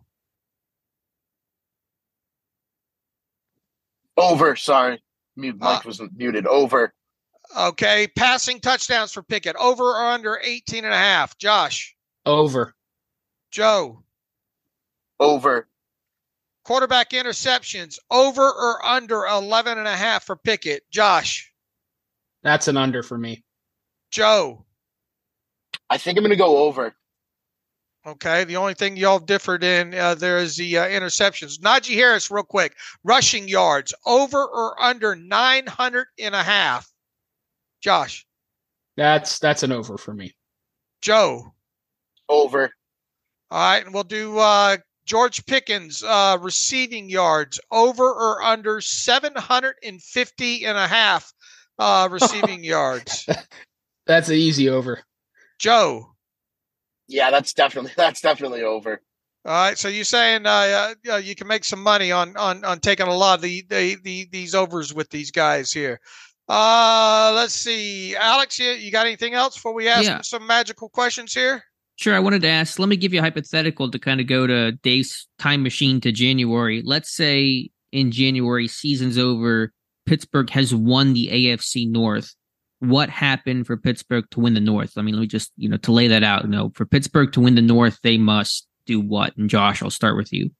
Speaker 6: Over, sorry. Mike was muted. Over.
Speaker 4: Okay. Passing touchdowns for Pickett. Over or under 18 and a half. Josh.
Speaker 5: Over.
Speaker 4: Joe.
Speaker 6: Over.
Speaker 4: Quarterback interceptions. Over or under 11 and a half for Pickett. Josh.
Speaker 5: That's an under for me.
Speaker 4: Joe.
Speaker 6: I think I'm going to go over.
Speaker 4: Okay. The only thing y'all differed in there is the interceptions. Najee Harris, real quick. Rushing yards. Over or under 900 and a half. Josh.
Speaker 5: That's an over for me.
Speaker 4: Joe.
Speaker 6: Over.
Speaker 4: All right. And we'll do George Pickens receiving yards. Over or under 750 and a half receiving yards.
Speaker 5: That's an easy over.
Speaker 4: Joe.
Speaker 6: Yeah, that's definitely over.
Speaker 4: All right, so you're saying you can make some money on taking a lot of these overs with these guys here. Let's see, Alex, you got anything else before we ask some magical questions here?
Speaker 3: Sure, I wanted to ask. Let me give you a hypothetical to kind of go to Dave's time machine to January. Let's say in January, season's over, Pittsburgh has won the AFC North. What happened for Pittsburgh to win the North? I mean, let me just, to lay that out. For Pittsburgh to win the North, they must do what? And Josh, I'll start with you.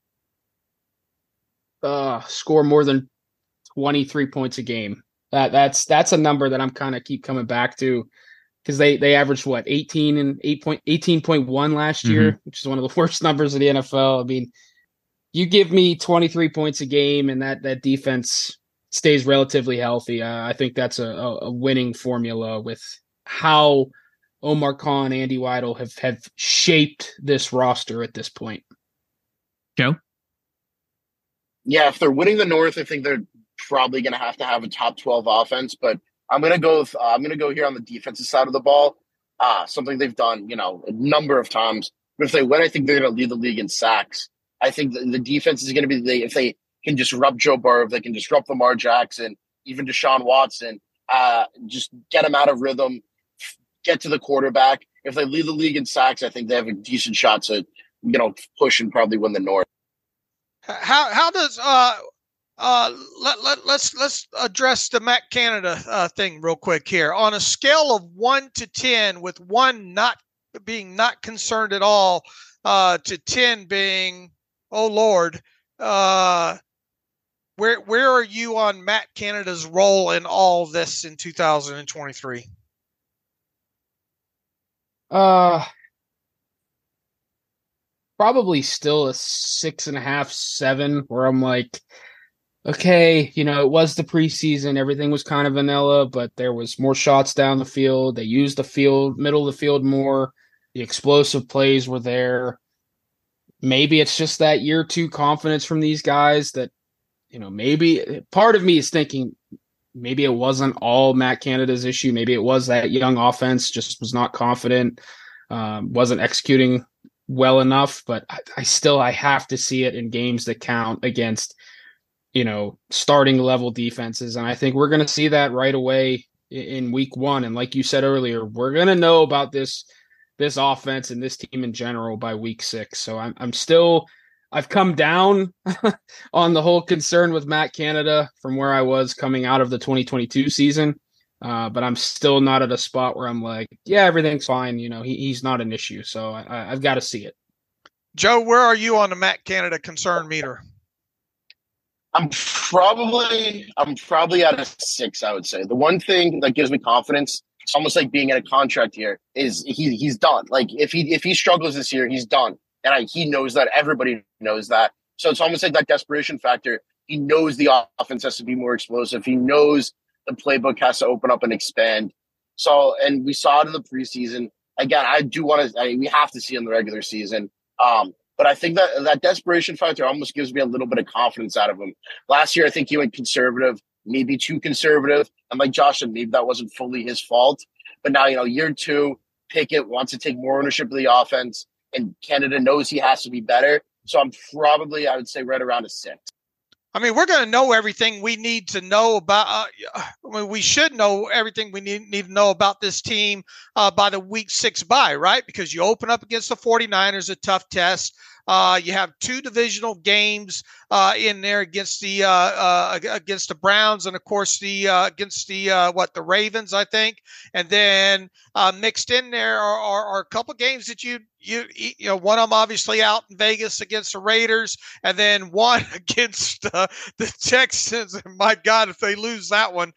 Speaker 5: Score more than 23 points a game. That's a number that I'm kind of keep coming back to, because they averaged 18.1 last year, which is one of the worst numbers in the NFL. I mean, you give me 23 points a game and that defense stays relatively healthy. I think that's a winning formula with how Omar Khan, Andy Weidel have shaped this roster at this point.
Speaker 3: Joe?
Speaker 6: Yeah, if they're winning the North, I think they're probably going to have a top 12 offense, but I'm going to go here on the defensive side of the ball. Something they've done, a number of times. But if they win, I think they're going to lead the league in sacks. I think the defense is going to be if they can disrupt Joe Burrow, if they can disrupt Lamar Jackson, even Deshaun Watson, just get them out of rhythm, get to the quarterback. If they lead the league in sacks, I think they have a decent shot to, push and probably win the North.
Speaker 4: How does let's address the Matt Canada thing real quick here. On a scale of 1 to 10, with 1 not being not concerned at all, to 10 being, oh Lord, where are you on Matt Canada's role in all this in 2023?
Speaker 5: Probably still a 6.5, 7, where I'm like, okay, it was the preseason. Everything was kind of vanilla, but there was more shots down the field. They used the middle of the field more. The explosive plays were there. Maybe it's just that year 2 confidence from these guys that, maybe part of me is thinking maybe it wasn't all Matt Canada's issue. Maybe it was that young offense just was not confident, wasn't executing well enough, but I have to see it in games that count against, starting level defenses. And I think we're going to see that right away in week 1. And like you said earlier, we're going to know about this offense and this team in general by week 6. So I've come down on the whole concern with Matt Canada from where I was coming out of the 2022 season. But I'm still not at a spot where I'm like, yeah, everything's fine. He's not an issue. So I've got to see it.
Speaker 4: Joe, where are you on the Matt Canada concern meter?
Speaker 6: I'm probably at a 6, I would say. The one thing that gives me confidence, it's almost like being in a contract year, is he's done. Like if he struggles this year, he's done. And he knows that. Everybody knows that. So it's almost like that desperation factor. He knows the offense has to be more explosive. He knows the playbook has to open up and expand. So, and we saw it in the preseason. again, I do want to. We have to see in the regular season. But I think that desperation factor almost gives me a little bit of confidence out of him. Last year, I think he went conservative, maybe too conservative. And like Josh said, maybe that wasn't fully his fault. But now, year 2, Pickett wants to take more ownership of the offense, and Canada knows he has to be better. So I'm probably, I would say, right around a 6.
Speaker 4: I mean, we're going to know everything we need to know about. We should know everything we need to know about this team by the week 6 bye, right? Because you open up against the 49ers, a tough test. You have 2 divisional games in there against the Browns, and of course against the Ravens, I think. And then mixed in there are a couple games that you one of them obviously out in Vegas against the Raiders, and then one against the Texans. And my God, if they lose that one,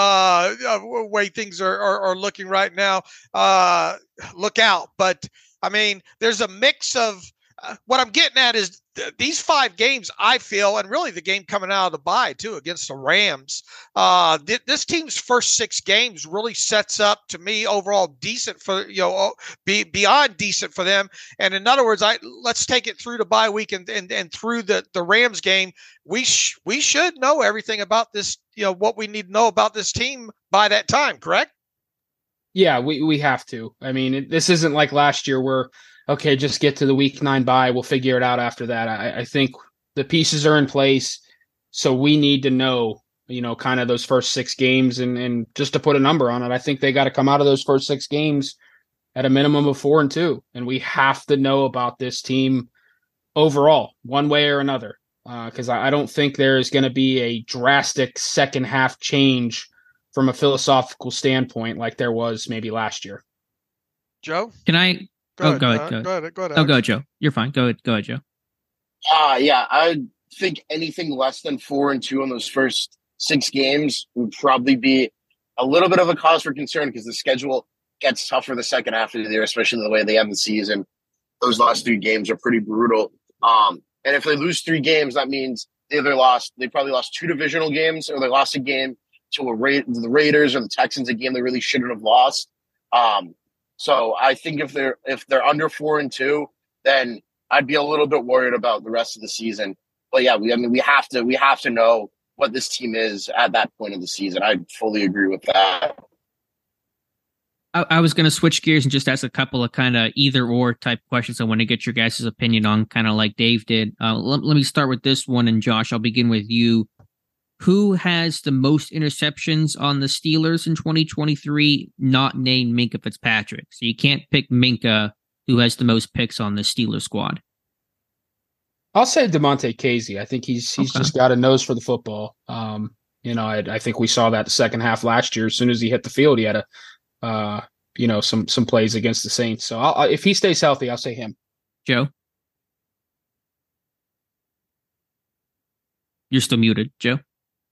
Speaker 4: way things are looking right now, look out. But I mean, there's a mix of. What I'm getting at is these 5 games, I feel, and really the game coming out of the bye too against the Rams. This team's first 6 games really sets up, to me, overall decent for beyond decent for them. And in other words, let's take it through the bye week and through the Rams game. We should know everything about this. What we need to know about this team by that time. Correct?
Speaker 5: Yeah, we have to. I mean, this isn't like last year where, okay, just get to the week 9 bye. We'll figure it out after that. I think the pieces are in place. So we need to know, kind of those first 6 games and just to put a number on it, I think they got to come out of those first 6 games at a minimum of 4-2. And we have to know about this team overall, one way or another. Because I don't think there's going to be a drastic second half change from a philosophical standpoint like there was maybe last year.
Speaker 4: Joe?
Speaker 3: Can I? Go ahead.
Speaker 4: Go ahead.
Speaker 3: Oh, go ahead, Joe. You're fine. Go ahead, Joe.
Speaker 6: Yeah, I think anything less than 4-2 in those first 6 games would probably be a little bit of a cause for concern because the schedule gets tougher the second half of the year, especially the way they end the season. Those last 3 games are pretty brutal. And if they lose 3 games, that means they probably lost 2 divisional games, or they lost a game to the Raiders or the Texans, a game they really shouldn't have lost. So I think if they're under 4-2, then I'd be a little bit worried about the rest of the season. But yeah, we have to know what this team is at that point of the season. I fully agree with that.
Speaker 3: I was going to switch gears and just ask a couple of kind of either or type questions. I want to get your guys' opinion on, kind of like Dave did. Let me start with this one, and Josh, I'll begin with you. Who has the most interceptions on the Steelers in 2023, not named Minkah Fitzpatrick? So you can't pick Minkah, who has the most picks on the Steelers squad.
Speaker 5: I'll say DeMonte Casey. I think he's just got a nose for the football. I think we saw that the second half last year. As soon as he hit the field, he had some plays against the Saints. So if he stays healthy, I'll say him.
Speaker 3: Joe? You're still muted, Joe.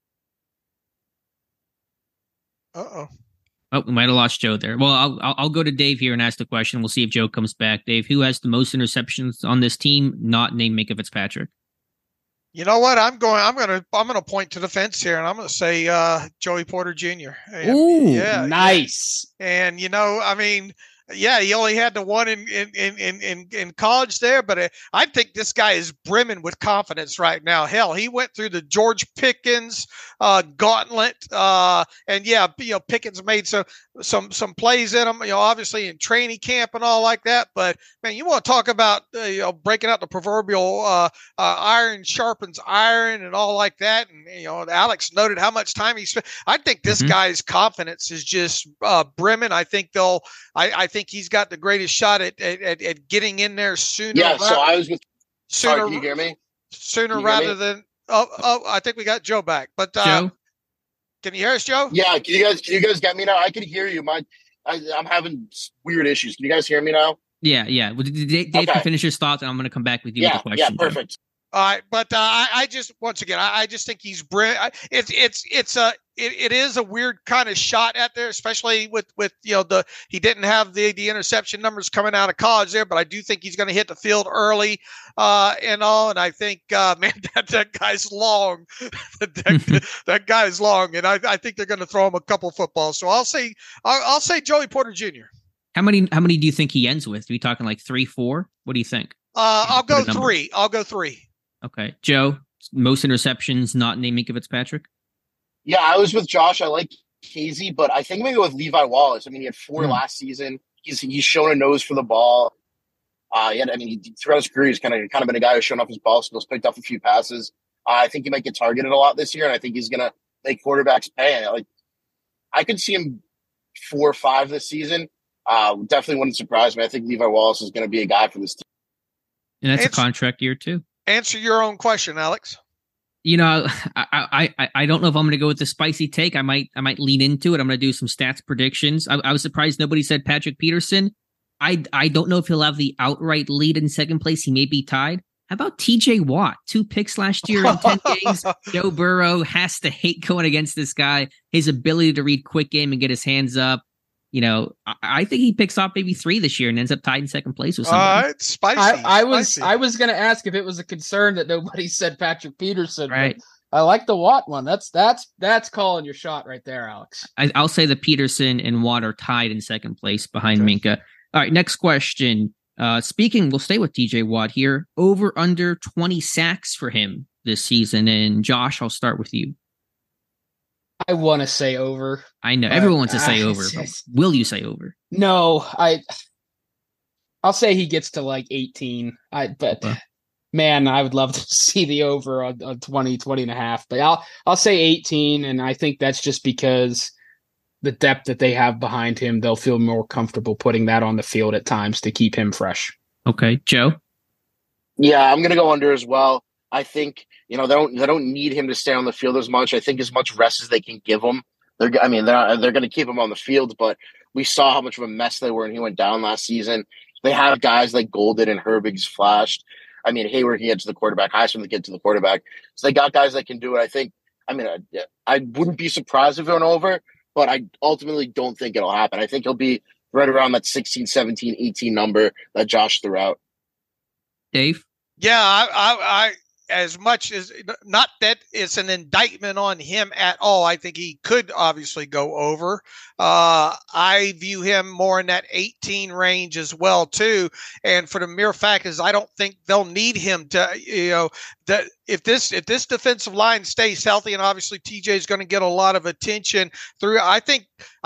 Speaker 4: Uh-oh.
Speaker 3: Oh, we might have lost Joe there. Well, I'll go to Dave here and ask the question. We'll see if Joe comes back. Dave, who has the most interceptions on this team, not named Minkah Fitzpatrick?
Speaker 4: You know what? I'm gonna point to the fence here, and I'm gonna say Joey Porter Jr. And,
Speaker 5: ooh, yeah, nice.
Speaker 4: Yeah. And I mean, yeah, he only had the one in college there, but I think this guy is brimming with confidence right now. Hell, he went through the George Pickens gauntlet, and yeah, Pickens made some plays in him, obviously in training camp and all like that. But man, you want to talk about breaking out the proverbial iron sharpens iron and all like that. And Alex noted how much time he spent. I think this guy's confidence is just brimming. I think I think he's got the greatest shot at getting in there sooner.
Speaker 6: Yeah, so I was with.
Speaker 4: Sooner,
Speaker 6: sorry, can you hear me?
Speaker 4: Sooner rather than. Oh, I think we got Joe back. But
Speaker 3: Joe,
Speaker 4: can you hear us, Joe?
Speaker 6: Yeah, can you guys get me now? I can hear you. I'm having weird issues. Can you guys hear me now?
Speaker 3: Yeah. Well, Dave can finish his thoughts, and I'm going to come back with you with the question.
Speaker 6: Yeah, perfect.
Speaker 4: All right, but I just once again, I just think he's brilliant. It is a weird kind of shot at there, especially with he didn't have the interception numbers coming out of college there, but I do think he's going to hit the field early and all. And I think man, that guy's long. that guy's long, and I think they're going to throw him a couple footballs. So I'll say Joey Porter Jr.
Speaker 3: How many do you think he ends with? Are we talking like 3, 4? What do you think?
Speaker 4: I'll go 3. I'll go 3.
Speaker 3: Okay. Joe, most interceptions not naming Fitzpatrick?
Speaker 6: Yeah, I was with Josh. I like Casey, but I think maybe with Levi Wallace. I mean, he had 4 last season. He's shown a nose for the ball. Throughout his career, he's kind of been a guy who's shown off his ball skills, picked up a few passes. I think he might get targeted a lot this year, and I think he's going to make quarterbacks pay. I could see him 4 or 5 this season. Definitely wouldn't surprise me. I think Levi Wallace is going to be a guy for this team.
Speaker 3: And that's a contract year too.
Speaker 4: Answer your own question, Alex.
Speaker 3: I don't know if I'm going to go with the spicy take. I might lean into it. I'm going to do some stats predictions. I was surprised nobody said Patrick Peterson. I don't know if he'll have the outright lead in second place. He may be tied. How about TJ Watt? 2 picks last year in 10 games. Joe Burrow has to hate going against this guy. His ability to read quick game and get his hands up. I think he picks off maybe 3 this year and ends up tied in second place with somebody.
Speaker 4: It's spicy.
Speaker 5: I was going to ask if it was a concern that nobody said Patrick Peterson.
Speaker 3: Right.
Speaker 5: I like the Watt one. That's calling your shot right there, Alex.
Speaker 3: I'll say that Peterson and Watt are tied in second place behind Minkah. All right, next question. We'll stay with TJ Watt here. Over under 20 sacks for him this season. And Josh, I'll start with you.
Speaker 5: I want to say over.
Speaker 3: I know everyone wants to say over. But will you say over?
Speaker 5: No, I'll say he gets to like 18. Man, I would love to see the over on 20 and a half. But I'll say 18, and I think that's just because the depth that they have behind him, they'll feel more comfortable putting that on the field at times to keep him fresh.
Speaker 3: Okay, Joe?
Speaker 6: Yeah, I'm going to go under as well. I think, they don't need him to stay on the field as much. I think as much rest as they can give him. They're going to keep him on the field, but we saw how much of a mess they were when he went down last season. They have guys like Golden and Herbig's flashed. I mean, Hayward can get to the quarterback. Highsmith can get to the quarterback. So they got guys that can do it. I wouldn't be surprised if it went over, but I ultimately don't think it'll happen. I think he'll be right around that 16, 17, 18 number that Josh threw out.
Speaker 3: Dave?
Speaker 4: Yeah, I as much as not that it's an indictment on him at all. I think he could obviously go over. I view him more in that 18 range as well too. And for the mere fact is, I don't think they'll need him to, that if this defensive line stays healthy, and obviously TJ is going to get a lot of attention through. I think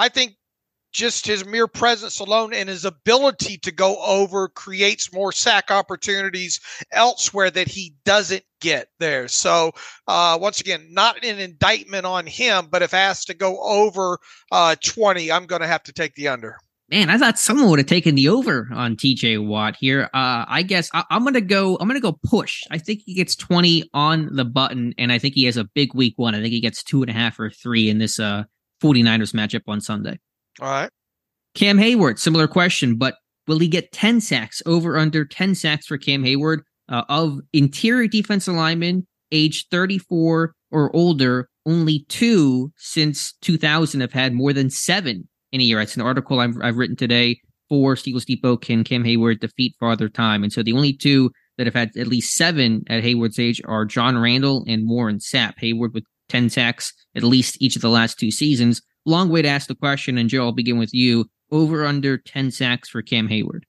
Speaker 4: just his mere presence alone and his ability to go over creates more sack opportunities elsewhere that he doesn't get there. So once again, not an indictment on him, but if asked to go over 20, I'm going to have to take the under.
Speaker 3: Man, I thought someone would have taken the over on TJ Watt here. I guess I'm gonna go push. I think he gets 20 on the button, and I think he has a big week 1. I think he gets 2.5 or 3 in this 49ers matchup on Sunday.
Speaker 4: All right.
Speaker 3: Cam Hayward, similar question, but will he get 10 sacks? Over under 10 sacks for Cam Hayward of interior defensive linemen age 34 or older. Only 2 since 2000 have had more than 7 in a year. It's an article I've written today for Steelers Depot. Can Cam Hayward defeat Father Time? And so the only 2 that have had at least 7 at Hayward's age are John Randall and Warren Sapp. Hayward with 10 sacks at least each of the last 2 seasons. Long way to ask the question, and Joe, I'll begin with you. Over under 10 sacks for Cam Hayward.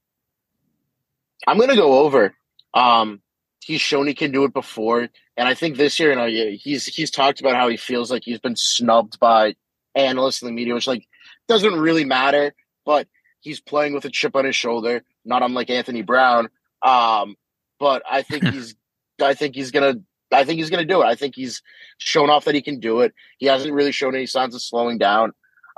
Speaker 6: I'm going to go over. He's shown he can do it before, and I think this year, he's talked about how he feels like he's been snubbed by analysts in the media, which doesn't really matter. But he's playing with a chip on his shoulder, not unlike Anthony Brown. But I think he's gonna do it. I think he's shown off that he can do it. He hasn't really shown any signs of slowing down.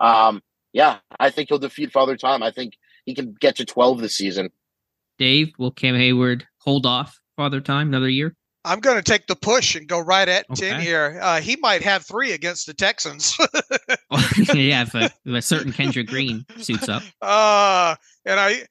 Speaker 6: I think he'll defeat Father Time. I think he can get to 12 this season.
Speaker 3: Dave, will Cam Hayward hold off Father Time another year?
Speaker 4: I'm going to take the push and go right at 10 here. He might have 3 against the Texans.
Speaker 3: Yeah, if a certain Kendrick Green suits up.
Speaker 4: And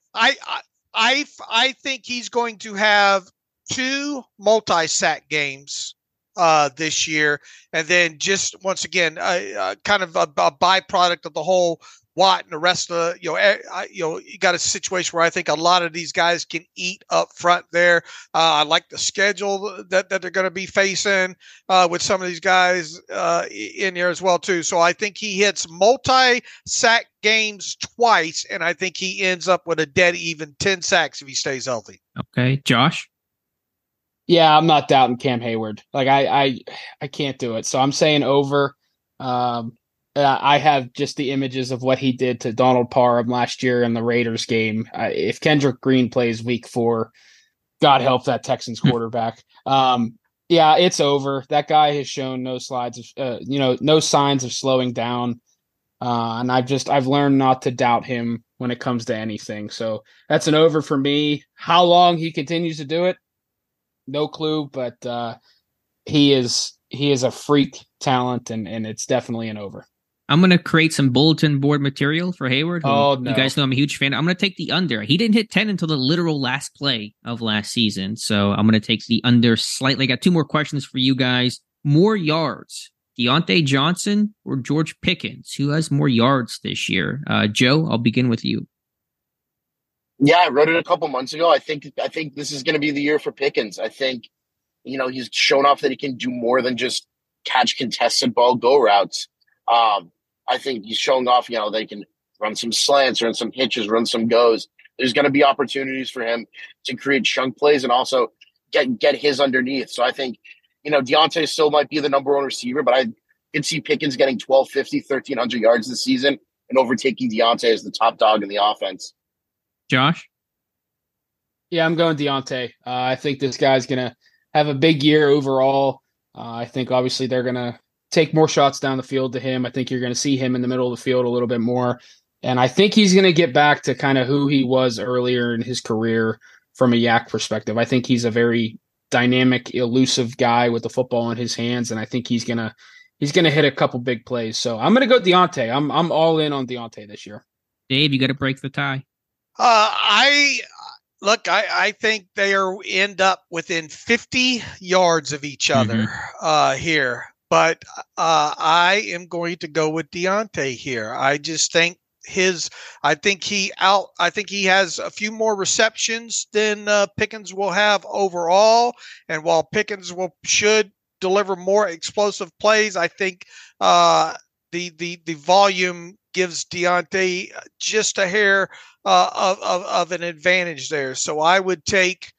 Speaker 4: I think he's going to have 2 multi-sack games this year, and then just once again, kind of a byproduct of the whole Watt and the rest of the, you got a situation where I think a lot of these guys can eat up front there. I like the schedule that they're going to be facing with some of these guys in there as well too. So I think he hits multi-sack games twice, and I think he ends up with a dead even 10 sacks if he stays healthy.
Speaker 3: Okay, Josh.
Speaker 5: Yeah, I'm not doubting Cam Hayward. Like I can't do it. So I'm saying over. I have just the images of what he did to Donald Parham last year in the Raiders game. If Kendrick Green plays week 4, God help that Texans quarterback. Yeah, it's over. That guy has shown no signs of slowing down. And I've learned not to doubt him when it comes to anything. So that's an over for me. How long he continues to do it, no clue. But he is a freak talent, and it's definitely an over.
Speaker 3: I'm going to create some bulletin board material for Hayward.
Speaker 5: Oh, no.
Speaker 3: You guys know I'm a huge fan. I'm going to take the under. He didn't hit 10 until the literal last play of last season. So I'm going to take the under slightly. I got 2 more questions for you guys. More yards, Deontay Johnson or George Pickens? Who has more yards this year? Joe, I'll begin with you.
Speaker 6: Yeah, I wrote it a couple months ago. I think this is going to be the year for Pickens. I think, he's shown off that he can do more than just catch contested ball go routes. I think he's showing off, they can run some slants, run some hitches, run some goes. There's going to be opportunities for him to create chunk plays and also get his underneath. So I think, Deontay still might be the number 1 receiver, but I can see Pickens getting 1,250, 1,300 yards this season and overtaking Deontay as the top dog in the offense.
Speaker 3: Josh?
Speaker 5: Yeah, I'm going Deontay. I think this guy's going to have a big year overall. I think obviously they're going to take more shots down the field to him. I think you're going to see him in the middle of the field a little bit more. And I think he's going to get back to kind of who he was earlier in his career from a yak perspective. I think he's a very dynamic, elusive guy with the football in his hands. And I think he's going to hit a couple big plays. So I'm going to go Deontay. I'm all in on Deontay this year.
Speaker 3: Dave, you got to break the tie.
Speaker 4: I think they end up within 50 yards of each other here. But I am going to go with Deontay here. I just think I think he has a few more receptions than Pickens will have overall. And while Pickens should deliver more explosive plays, I think the volume gives Deontay just a hair of an advantage there. So I would take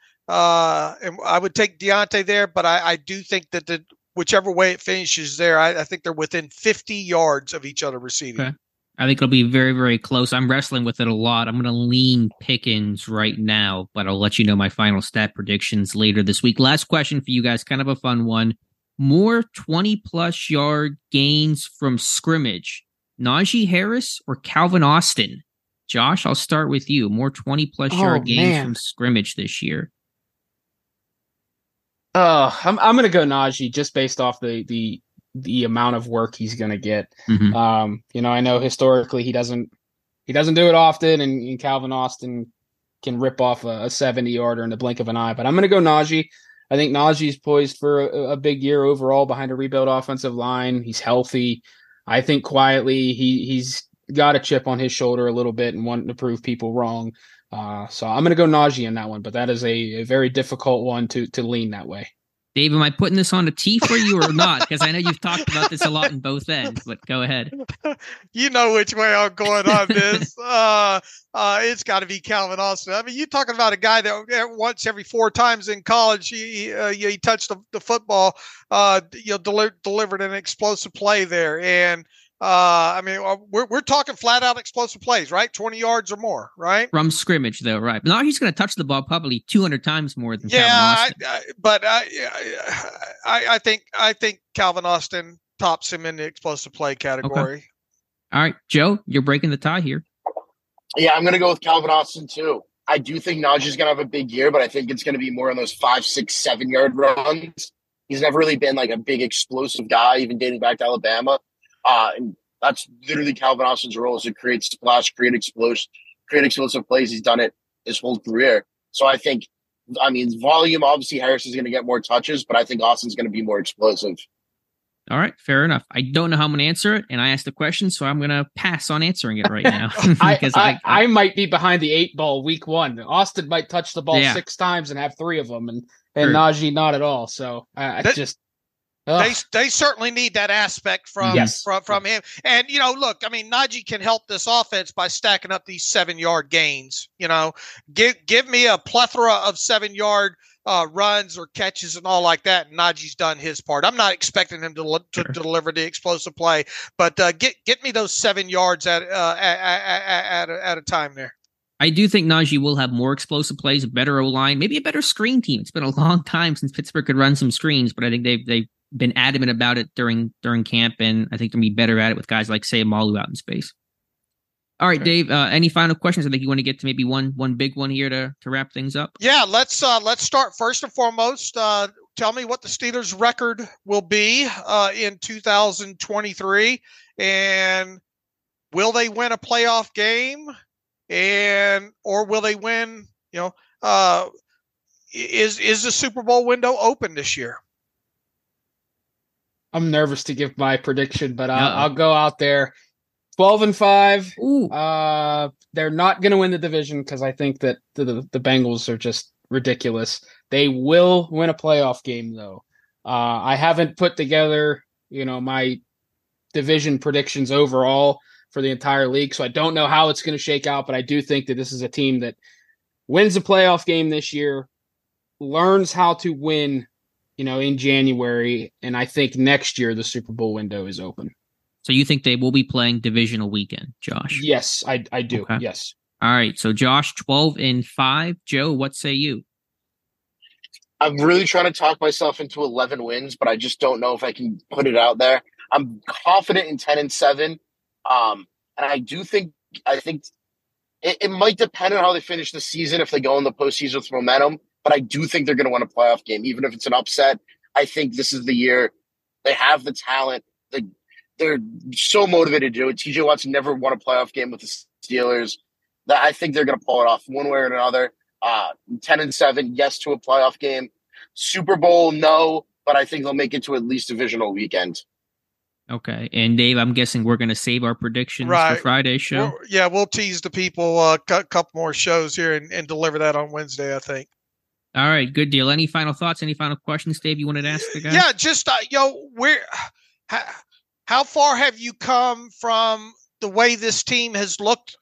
Speaker 4: Deontay there, but I do think that whichever way it finishes there, I think they're within 50 yards of each other receiving.
Speaker 3: Okay. I think it'll be very, very close. I'm wrestling with it a lot. I'm going to lean Pickens right now, but I'll let you know my final stat predictions later this week. Last question for you guys, kind of a fun one. More 20-plus yard gains from scrimmage, Najee Harris or Calvin Austin? Josh, I'll start with you. More 20-plus yard gains from scrimmage this year.
Speaker 5: I'm going to go Najee just based off the amount of work he's going to get. Mm-hmm. I know historically he doesn't do it often, and Calvin Austin can rip off a 70-yarder in the blink of an eye. But I'm going to go Najee. I think Najee's poised for a big year overall behind a rebuild offensive line. He's healthy. I think quietly he's got a chip on his shoulder a little bit and wanting to prove people wrong. So I'm going to go Najee in that one, but that is a very difficult one to lean that way.
Speaker 3: Dave, am I putting this on a tee for you or not? Because I know you've talked about this a lot in both ends, but go ahead.
Speaker 4: You know which way I'm going on this. It's got to be Calvin Austin. I mean, you're talking about a guy that once every 4 times in college, he touched the football, delivered an explosive play there. And we're talking flat out explosive plays, right? 20 yards or more, right?
Speaker 3: From scrimmage, though, right? But now he's going to touch the ball probably 200 times more than Calvin Austin.
Speaker 4: I think Calvin Austin tops him in the explosive play category.
Speaker 3: Okay. All right, Joe, you're breaking the tie here.
Speaker 6: Yeah, I'm going to go with Calvin Austin too. I do think Najee's going to have a big year, but I think it's going to be more on those 5, 6, 7 yard runs. He's never really been like a big explosive guy, even dating back to Alabama. And that's literally Calvin Austin's role, is to create splash, create explosive plays. He's done it his whole career. So I think, volume, obviously Harris is going to get more touches, but I think Austin's going to be more explosive.
Speaker 3: All right, fair enough. I don't know how I'm going to answer it, and I asked the question, so I'm going to pass on answering it right now.
Speaker 5: I might be behind the 8 ball week 1. Austin might touch the ball 6 times and have 3 of them, and Najee not at all. So
Speaker 4: they certainly need that aspect from him. And, look, I mean, Najee can help this offense by stacking up these 7-yard gains. Give me a plethora of 7-yard runs or catches and all like that. And Najee's done his part. I'm not expecting him to deliver the explosive play, but get me those 7 yards at a time there.
Speaker 3: I do think Najee will have more explosive plays, a better O-line, maybe a better screen team. It's been a long time since Pittsburgh could run some screens, but I think they've been adamant about it during camp, and I think they'll be better at it with guys like Sayamalu out in space. All right, Dave, any final questions? I think you want to get to maybe one big one here to wrap things up.
Speaker 4: Yeah, let's start first and foremost. Tell me what the Steelers' record will be in 2023, and will they win a playoff game, or will they win? Is the Super Bowl window open this year?
Speaker 5: I'm nervous to give my prediction, but I'll go out there 12-5. They're not going to win the division because I think that the Bengals are just ridiculous. They will win a playoff game, though. I haven't put together, my division predictions overall for the entire league, so I don't know how it's going to shake out, but I do think that this is a team that wins a playoff game this year, learns how to win in January, and I think next year the Super Bowl window is open.
Speaker 3: So you think they will be playing divisional weekend, Josh?
Speaker 5: Yes, I do. Okay. Yes.
Speaker 3: All right. So Josh, 12-5. Joe, what say you?
Speaker 6: I'm really trying to talk myself into 11 wins, but I just don't know if I can put it out there. I'm confident in 10-7. And I think it might depend on how they finish the season if they go in the postseason with momentum. But I do think they're going to win a playoff game, even if it's an upset. I think this is the year. They have the talent. They're so motivated to do it. TJ Watt's never won a playoff game with the Steelers. That I think they're going to pull it off one way or another. 10-7, yes to a playoff game. Super Bowl, no, but I think they'll make it to at least divisional weekend.
Speaker 3: Okay. And Dave, I'm guessing we're going to save our predictions for Friday's show.
Speaker 4: We'll tease the people a couple more shows here and deliver that on Wednesday, I think.
Speaker 3: All right, good deal. Any final thoughts? Any final questions, Dave, you wanted to ask the guys?
Speaker 4: Yeah, just how far have you come from the way this team has looked?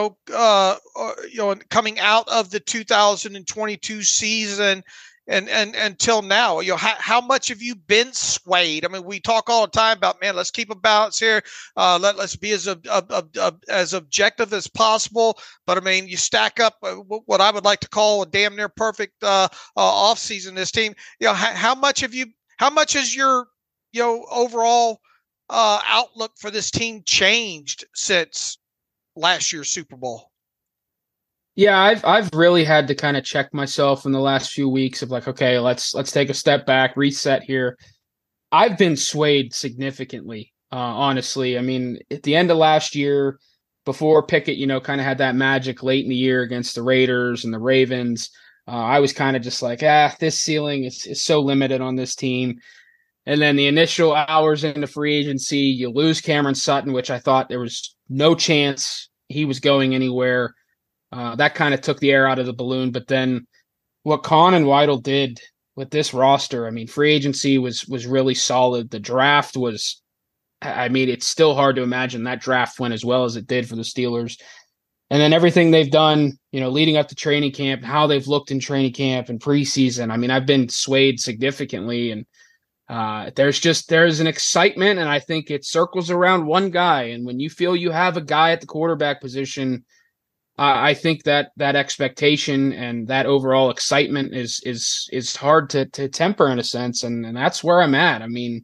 Speaker 4: Coming out of the 2022 season and until now, how much have you been swayed? I mean, we talk all the time about, man, let's keep a balance here. Let's be as objective as possible. But I mean, you stack up what I would like to call a damn near perfect off season. This team, how much has your overall outlook for this team changed since last year's Super Bowl?
Speaker 5: Yeah, I've really had to kind of check myself in the last few weeks of like, okay, let's take a step back, reset here. I've been swayed significantly, honestly. I mean, at the end of last year, before Pickett, kind of had that magic late in the year against the Raiders and the Ravens, I was kind of just like, this ceiling is so limited on this team. And then the initial hours into free agency, you lose Cameron Sutton, which I thought there was no chance he was going anywhere. That kind of took the air out of the balloon. But then what Kahn and Weidl did with this roster, I mean, free agency was really solid. The draft was, I mean, it's still hard to imagine that draft went as well as it did for the Steelers. And then everything they've done, leading up to training camp, how they've looked in training camp and preseason. I mean, I've been swayed significantly. And there's an excitement, and I think it circles around one guy. And when you feel you have a guy at the quarterback position, I think that expectation and that overall excitement is hard to temper in a sense, and that's where I'm at. I mean,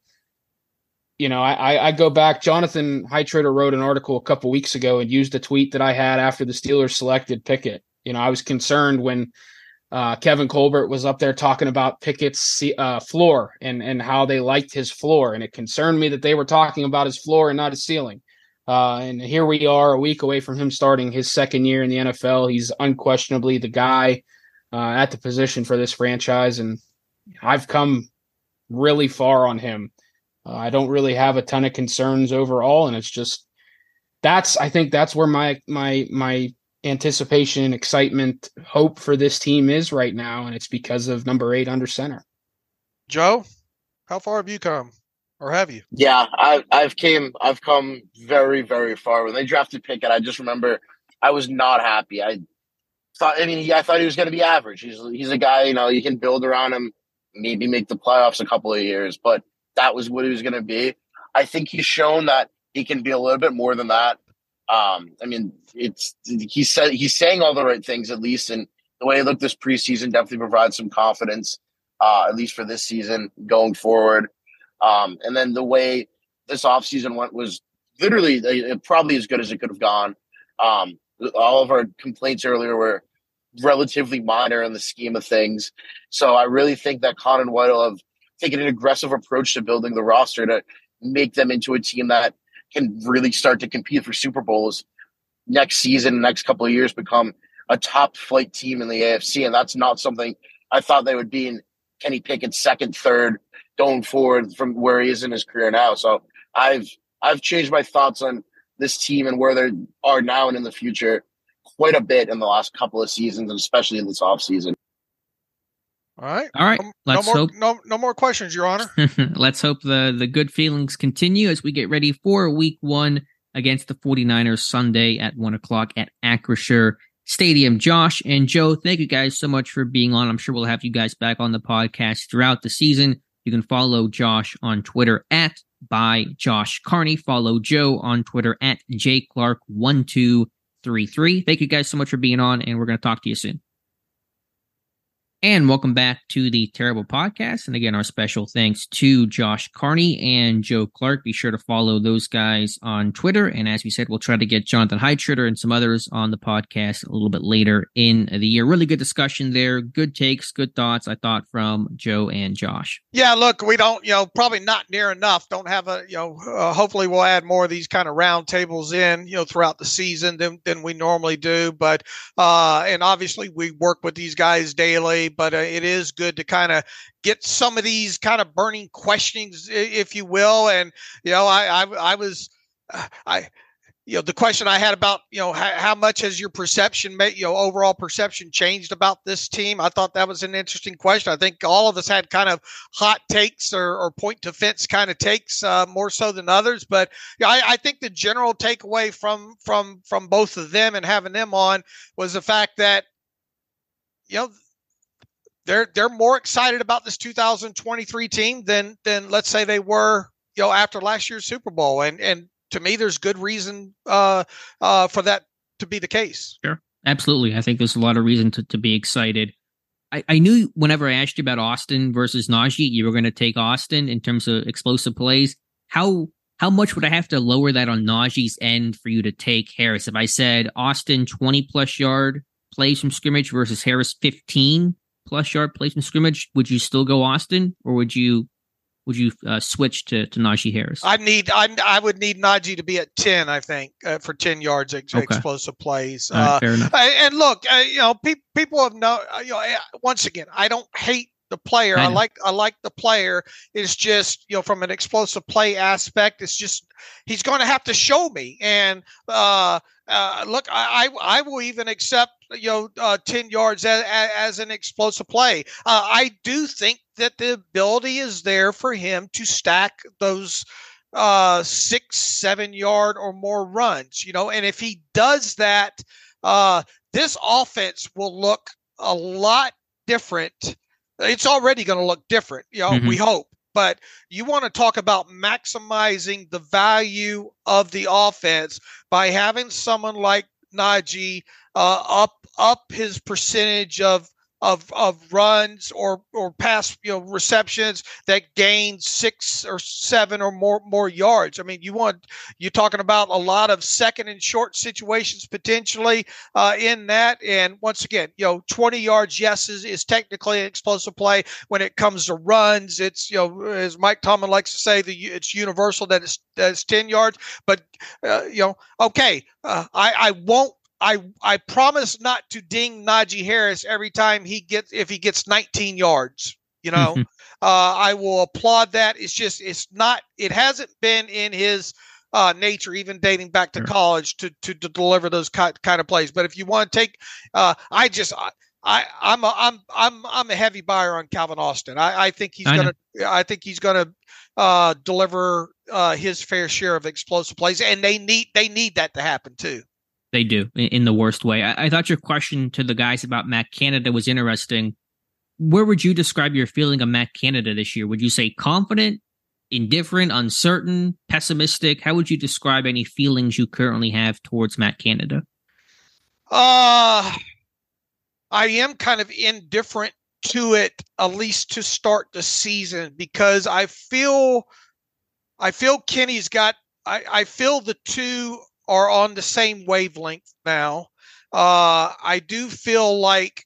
Speaker 5: I go back. Jonathan Heitritter wrote an article a couple weeks ago and used a tweet that I had after the Steelers selected Pickett. I was concerned when Kevin Colbert was up there talking about Pickett's floor and how they liked his floor, and it concerned me that they were talking about his floor and not his ceiling. And here we are a week away from him starting his second year in the NFL. He's unquestionably the guy at the position for this franchise, and I've come really far on him. I don't really have a ton of concerns overall, and it's just I think that's where my anticipation, excitement, hope for this team is right now, and it's because of number 8 under center.
Speaker 4: Joe, how far have you come, or have you?
Speaker 6: Yeah, I've come very, very far. When they drafted Pickett, I just remember I was not happy. I thought he was going to be average. He's a guy, you can build around him, maybe make the playoffs a couple of years, but that was what he was going to be. I think he's shown that he can be a little bit more than that. He's saying all the right things, at least, and the way he looked this preseason definitely provides some confidence, at least for this season going forward. And then the way this offseason went was literally probably as good as it could have gone. All of our complaints earlier were relatively minor in the scheme of things. So I really think that Colin White will have taken an aggressive approach to building the roster to make them into a team that can really start to compete for Super Bowls next season, next couple of years, become a top flight team in the AFC. And that's not something I thought they would be in Kenny Pickett's second, third going forward from where he is in his career now. So I've changed my thoughts on this team and where they are now and in the future quite a bit in the last couple of seasons, and especially in this offseason.
Speaker 4: All right.
Speaker 3: Let's hope.
Speaker 4: No more questions, Your Honor.
Speaker 3: Let's hope the good feelings continue as we get ready for week 1 against the 49ers Sunday at 1:00 at Acrisure Stadium. Josh and Joe, thank you guys so much for being on. I'm sure we'll have you guys back on the podcast throughout the season. You can follow Josh on Twitter at @ByJoshCarney. Follow Joe on Twitter at JClark1233. Thank you guys so much for being on, and we're going to talk to you soon. And welcome back to the Terrible Podcast. And again, our special thanks to Josh Carney and Joe Clark. Be sure to follow those guys on Twitter. And as we said, we'll try to get Jonathan Heitritter and some others on the podcast a little bit later in the year. Really good discussion there. Good takes, good thoughts, I thought, from Joe and Josh.
Speaker 4: Yeah, look, we don't, probably not near enough. Don't have hopefully we'll add more of these kind of round tables in, throughout the season than we normally do. But, and obviously we work with these guys daily. But it is good to kind of get some of these kind of burning questions, if you will. And, the question I had about, how much has your perception, overall perception changed about this team? I thought that was an interesting question. I think all of us had kind of hot takes or point to fence kind of takes, more so than others. But I think the general takeaway from both of them and having them on was the fact that, they're more excited about this 2023 team than let's say they were, after last year's Super Bowl. And to me, there's good reason for that to be the case.
Speaker 3: Sure. Absolutely. I think there's a lot of reason to be excited. I knew whenever I asked you about Austin versus Najee, you were going to take Austin in terms of explosive plays. How much would I have to lower that on Najee's end for you to take Harris? If I said Austin 20+ yard plays from scrimmage versus Harris 15+ yard plays from scrimmage, would you still go Austin, or would you switch to Najee Harris?
Speaker 4: I would need Najee to be at 10, I think, for 10 yards explosive plays.
Speaker 3: Fair enough.
Speaker 4: And look, people have once again, I don't hate the player. I like the player. It's just, from an explosive play aspect, it's just he's going to have to show me. And look, I will even accept 10 yards as an explosive play. I do think that the ability is there for him to stack those 6-7 yard or more runs. And if he does that, this offense will look a lot different. It's already going to look different, we hope. But you want to talk about maximizing the value of the offense by having someone like Najee up his percentage of runs or pass receptions that gain 6 or 7 or more yards. I mean, you're talking about a lot of second and short situations potentially in that. And once again, 20 yards, yes, is technically an explosive play. When it comes to runs, it's as Mike Tomlin likes to say, it's universal that it's 10 yards. But okay, I promise not to ding Najee Harris every time if he gets 19 yards. I will applaud that. It hasn't been in his nature, even dating back to college, to deliver those kind of plays. But if you want to take, I'm a heavy buyer on Calvin Austin. I think he's gonna deliver his fair share of explosive plays, and they need that to happen too.
Speaker 3: They do, in the worst way. I thought your question to the guys about Matt Canada was interesting. Where would you describe your feeling of Matt Canada this year? Would you say confident, indifferent, uncertain, pessimistic? How would you describe any feelings you currently have towards Matt Canada?
Speaker 4: I am kind of indifferent to it, at least to start the season, because I feel Kenny's got. I feel the two are on the same wavelength now. I do feel like,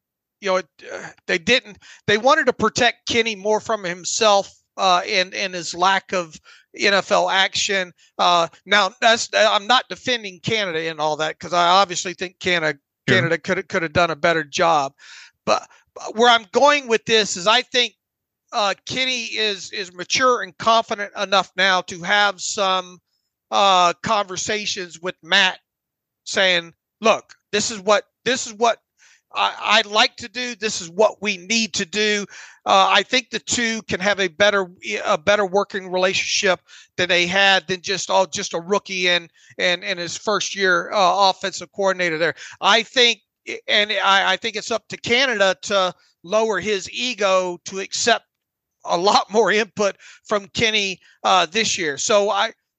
Speaker 4: they wanted to protect Kenny more from himself and his lack of NFL action. Now I'm not defending Canada and all that, because I obviously think Canada could have done a better job. But where I'm going with this is I think Kenny is mature and confident enough now to have some conversations with Matt, saying, look, this is what I'd like to do. This is what we need to do. I think the two can have a better working relationship than they had than just a rookie and his first year offensive coordinator there. I think it's up to Canada to lower his ego to accept a lot more input from Kenny this year. So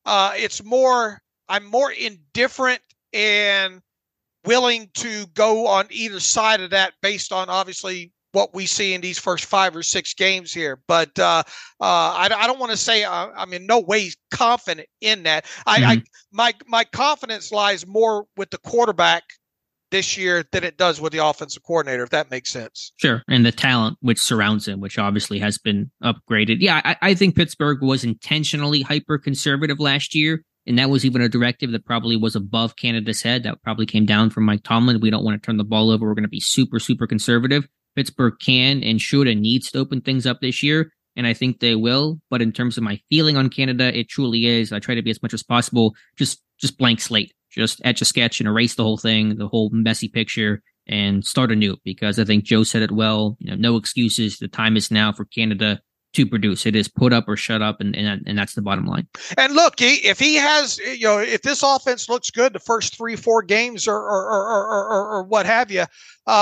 Speaker 4: I'm more indifferent and willing to go on either side of that based on obviously what we see in these first 5 or 6 games here. But I don't want to say I'm in no way confident in that. My confidence lies more with the quarterback this year than it does with the offensive coordinator, if that makes sense.
Speaker 3: Sure. And the talent which surrounds him, which obviously has been upgraded. Yeah, I think Pittsburgh was intentionally hyper conservative last year. And that was even a directive that probably was above Canada's head. That probably came down from Mike Tomlin. We don't want to turn the ball over. We're going to be super, super conservative. Pittsburgh can and should and needs to open things up this year. And I think they will. But in terms of my feeling on Canada, it truly is. I try to be as much as possible. Just blank slate. Just etch a sketch and erase the whole thing, the whole messy picture, and start anew. Because I think Joe said it well. No excuses. The time is now for Canada to produce. It is put up or shut up, and that's the bottom line.
Speaker 4: And look, if he has, if this offense looks good the first 3-4 games or what have you,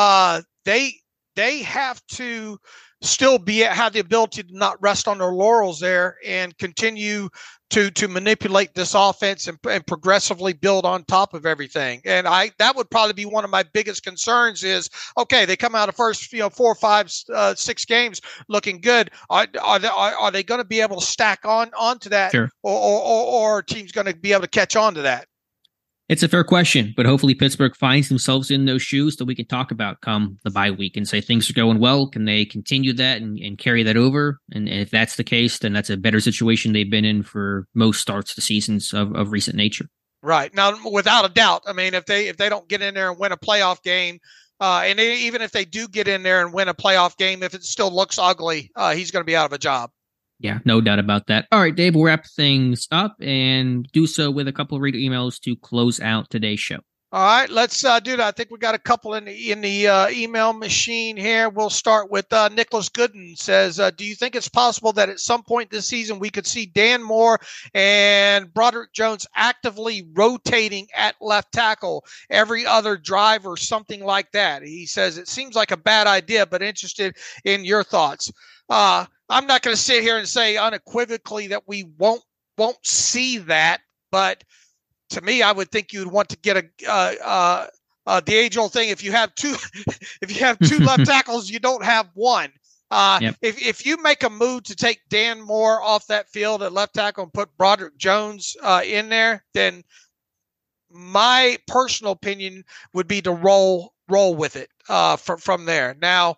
Speaker 4: they have to still have the ability to not rest on their laurels there and continue to manipulate this offense and progressively build on top of everything. And that would probably be one of my biggest concerns is, okay, they come out of first 4, 5, 6 games looking good. Are they going to be able to stack onto that?
Speaker 3: Sure.
Speaker 4: Or are teams going to be able to catch on to that?
Speaker 3: It's a fair question, but hopefully Pittsburgh finds themselves in those shoes that we can talk about come the bye week and say things are going well. Can they continue that and carry that over? And if that's the case, then that's a better situation they've been in for most starts to seasons of recent nature.
Speaker 4: Right. Now, without a doubt, I mean, if they don't get in there and win a playoff game, and even if they do get in there and win a playoff game, if it still looks ugly, he's going to be out of a job.
Speaker 3: Yeah, no doubt about that. All right, Dave, we'll wrap things up and do so with a couple of reader emails to close out today's show.
Speaker 4: All right, let's do that. I think we got a couple in the email machine here. We'll start with Nicholas Gooden says, do you think it's possible that at some point this season we could see Dan Moore and Broderick Jones actively rotating at left tackle every other drive or something like that? He says, it seems like a bad idea, but interested in your thoughts. I'm not going to sit here and say unequivocally that we won't see that, but to me, I would think you'd want to get the age-old thing. If you have two left tackles, you don't have one.
Speaker 3: Yep.
Speaker 4: If you make a move to take Dan Moore off that field at left tackle and put Broderick Jones in there, then my personal opinion would be to roll with it from there. Now,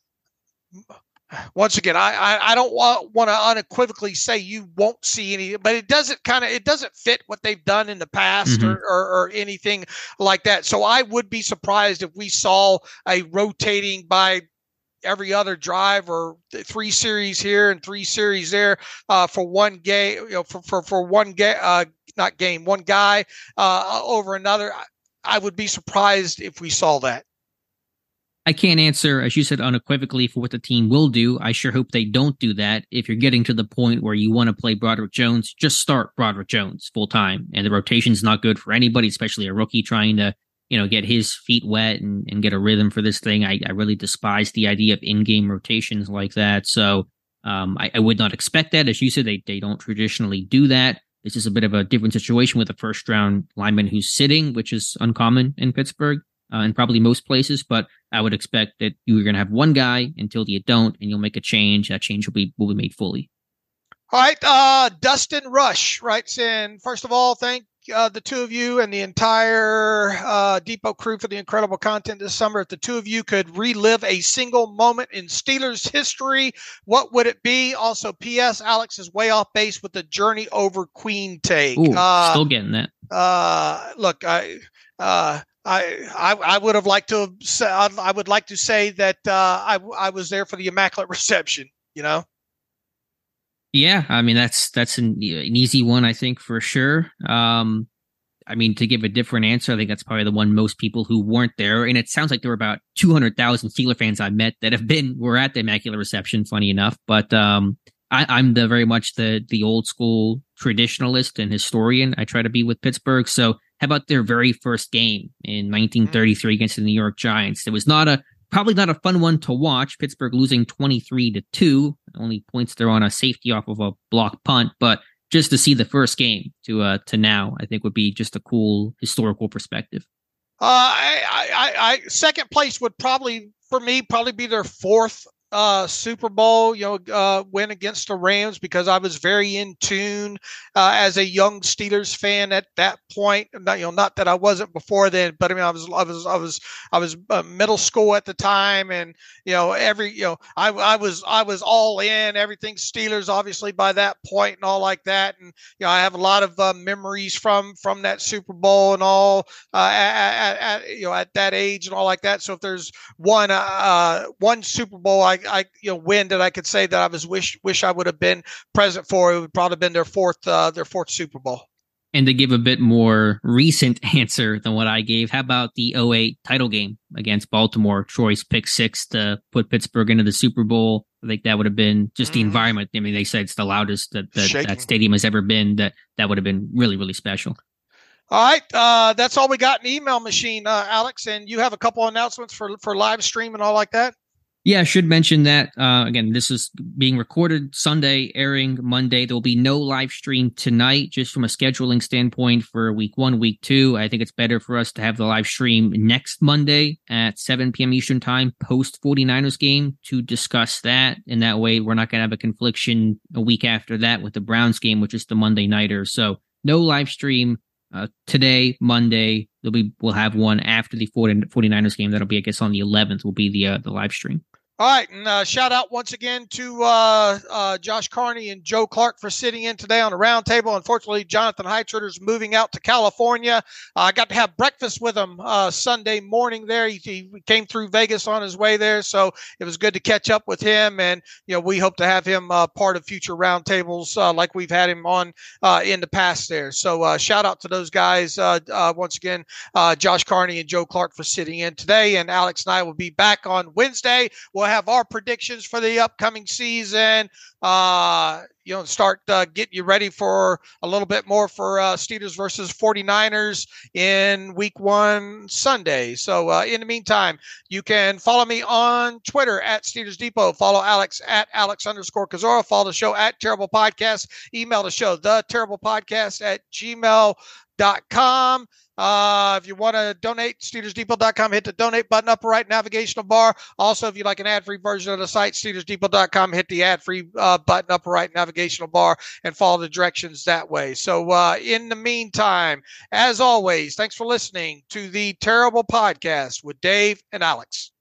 Speaker 4: once again, I don't want to unequivocally say you won't see any, but it doesn't fit what they've done in the past or anything like that. So I would be surprised if we saw a rotating by every other drive, or 3 series here and 3 series there for one game, for one game, not game, one guy over another. I would be surprised if we saw that.
Speaker 3: I can't answer, as you said, unequivocally for what the team will do. I sure hope they don't do that. If you're getting to the point where you want to play Broderick Jones, just start Broderick Jones full time. And the rotation's not good for anybody, especially a rookie trying to, get his feet wet and get a rhythm for this thing. I really despise the idea of in-game rotations like that. So I would not expect that. As you said, they don't traditionally do that. This is a bit of a different situation with a first-round lineman who's sitting, which is uncommon in Pittsburgh. And probably most places, but I would expect that you're going to have one guy until you don't, and you'll make a change. That change will be made fully.
Speaker 4: All right. Dustin Rush writes in, first of all, thank the two of you and the entire Depot crew for the incredible content this summer. If the two of you could relive a single moment in Steelers history, what would it be? Also, P.S. Alex is way off base with the journey over Queen take.
Speaker 3: Ooh, still getting that.
Speaker 4: Look, I would have liked to say, I would like to say that I was there for the Immaculate Reception,
Speaker 3: Yeah, I mean that's an easy one, I think, for sure. I mean, to give a different answer, I think that's probably the one most people who weren't there, and it sounds like there were about 200,000 Steeler fans I met that were at the Immaculate Reception. Funny enough, but I'm very much the old school traditionalist and historian. I try to be with Pittsburgh. So how about their very first game in 1933 against the New York Giants? It was probably not a fun one to watch. Pittsburgh losing 23-2, only points there on a safety off of a block punt, but just to see the first game to now, I think would be just a cool historical perspective.
Speaker 4: I second place would probably be their fourth Super Bowl, win against the Rams, because I was very in tune as a young Steelers fan at that point. Not that I wasn't before then, but I mean, I was middle school at the time, and I was all in everything Steelers, obviously, by that point and all like that. And I have a lot of memories from that Super Bowl and all at that age and all like that. So if there's one Super Bowl I win that I could say that I was wish I would have been present for, it would probably have been their fourth Super Bowl.
Speaker 3: And to give a bit more recent answer than what I gave, how about the 2008 title game against Baltimore? Troy's pick six to put Pittsburgh into the Super Bowl. I think that would have been just the environment. I mean, they said it's the loudest that stadium has ever been. That would have been really, really special.
Speaker 4: All right. That's all we got in the email machine, Alex. And you have a couple announcements for live stream and all like that?
Speaker 3: Yeah, I should mention that. Again, this is being recorded Sunday, airing Monday. There will be no live stream tonight, just from a scheduling standpoint for week 1, week 2. I think it's better for us to have the live stream next Monday at 7 p.m. Eastern time, post 49ers game, to discuss that. And that way, we're not going to have a confliction a week after that with the Browns game, which is the Monday nighter. So no live stream today, Monday. We'll have one after the 49ers game. That'll be, I guess, on the 11th will be the live stream.
Speaker 4: All right, and shout out once again to Josh Carney and Joe Clark for sitting in today on the roundtable. Unfortunately, Jonathan Heitritter is moving out to California. I got to have breakfast with him Sunday morning there. He came through Vegas on his way there, so it was good to catch up with him. And we hope to have him part of future roundtables like we've had him on in the past there. So shout out to those guys once again, Josh Carney and Joe Clark for sitting in today. And Alex and I will be back on Wednesday. We'll have our predictions for the upcoming season. Start getting you ready for a little bit more for Steelers versus 49ers in week 1 Sunday. So in the meantime, you can follow me on Twitter at Steelers Depot. Follow Alex at Alex_Kozora. Follow the show at Terrible Podcast. Email the show, theterriblepodcast@gmail.com. If you want to donate, SteelersDepot.com, hit the donate button upper right navigational bar. Also, if you'd like an ad-free version of the site, SteelersDepot.com, hit the ad-free button upper right navigational bar and follow the directions that way. So in the meantime, as always, thanks for listening to the Terrible Podcast with Dave and Alex.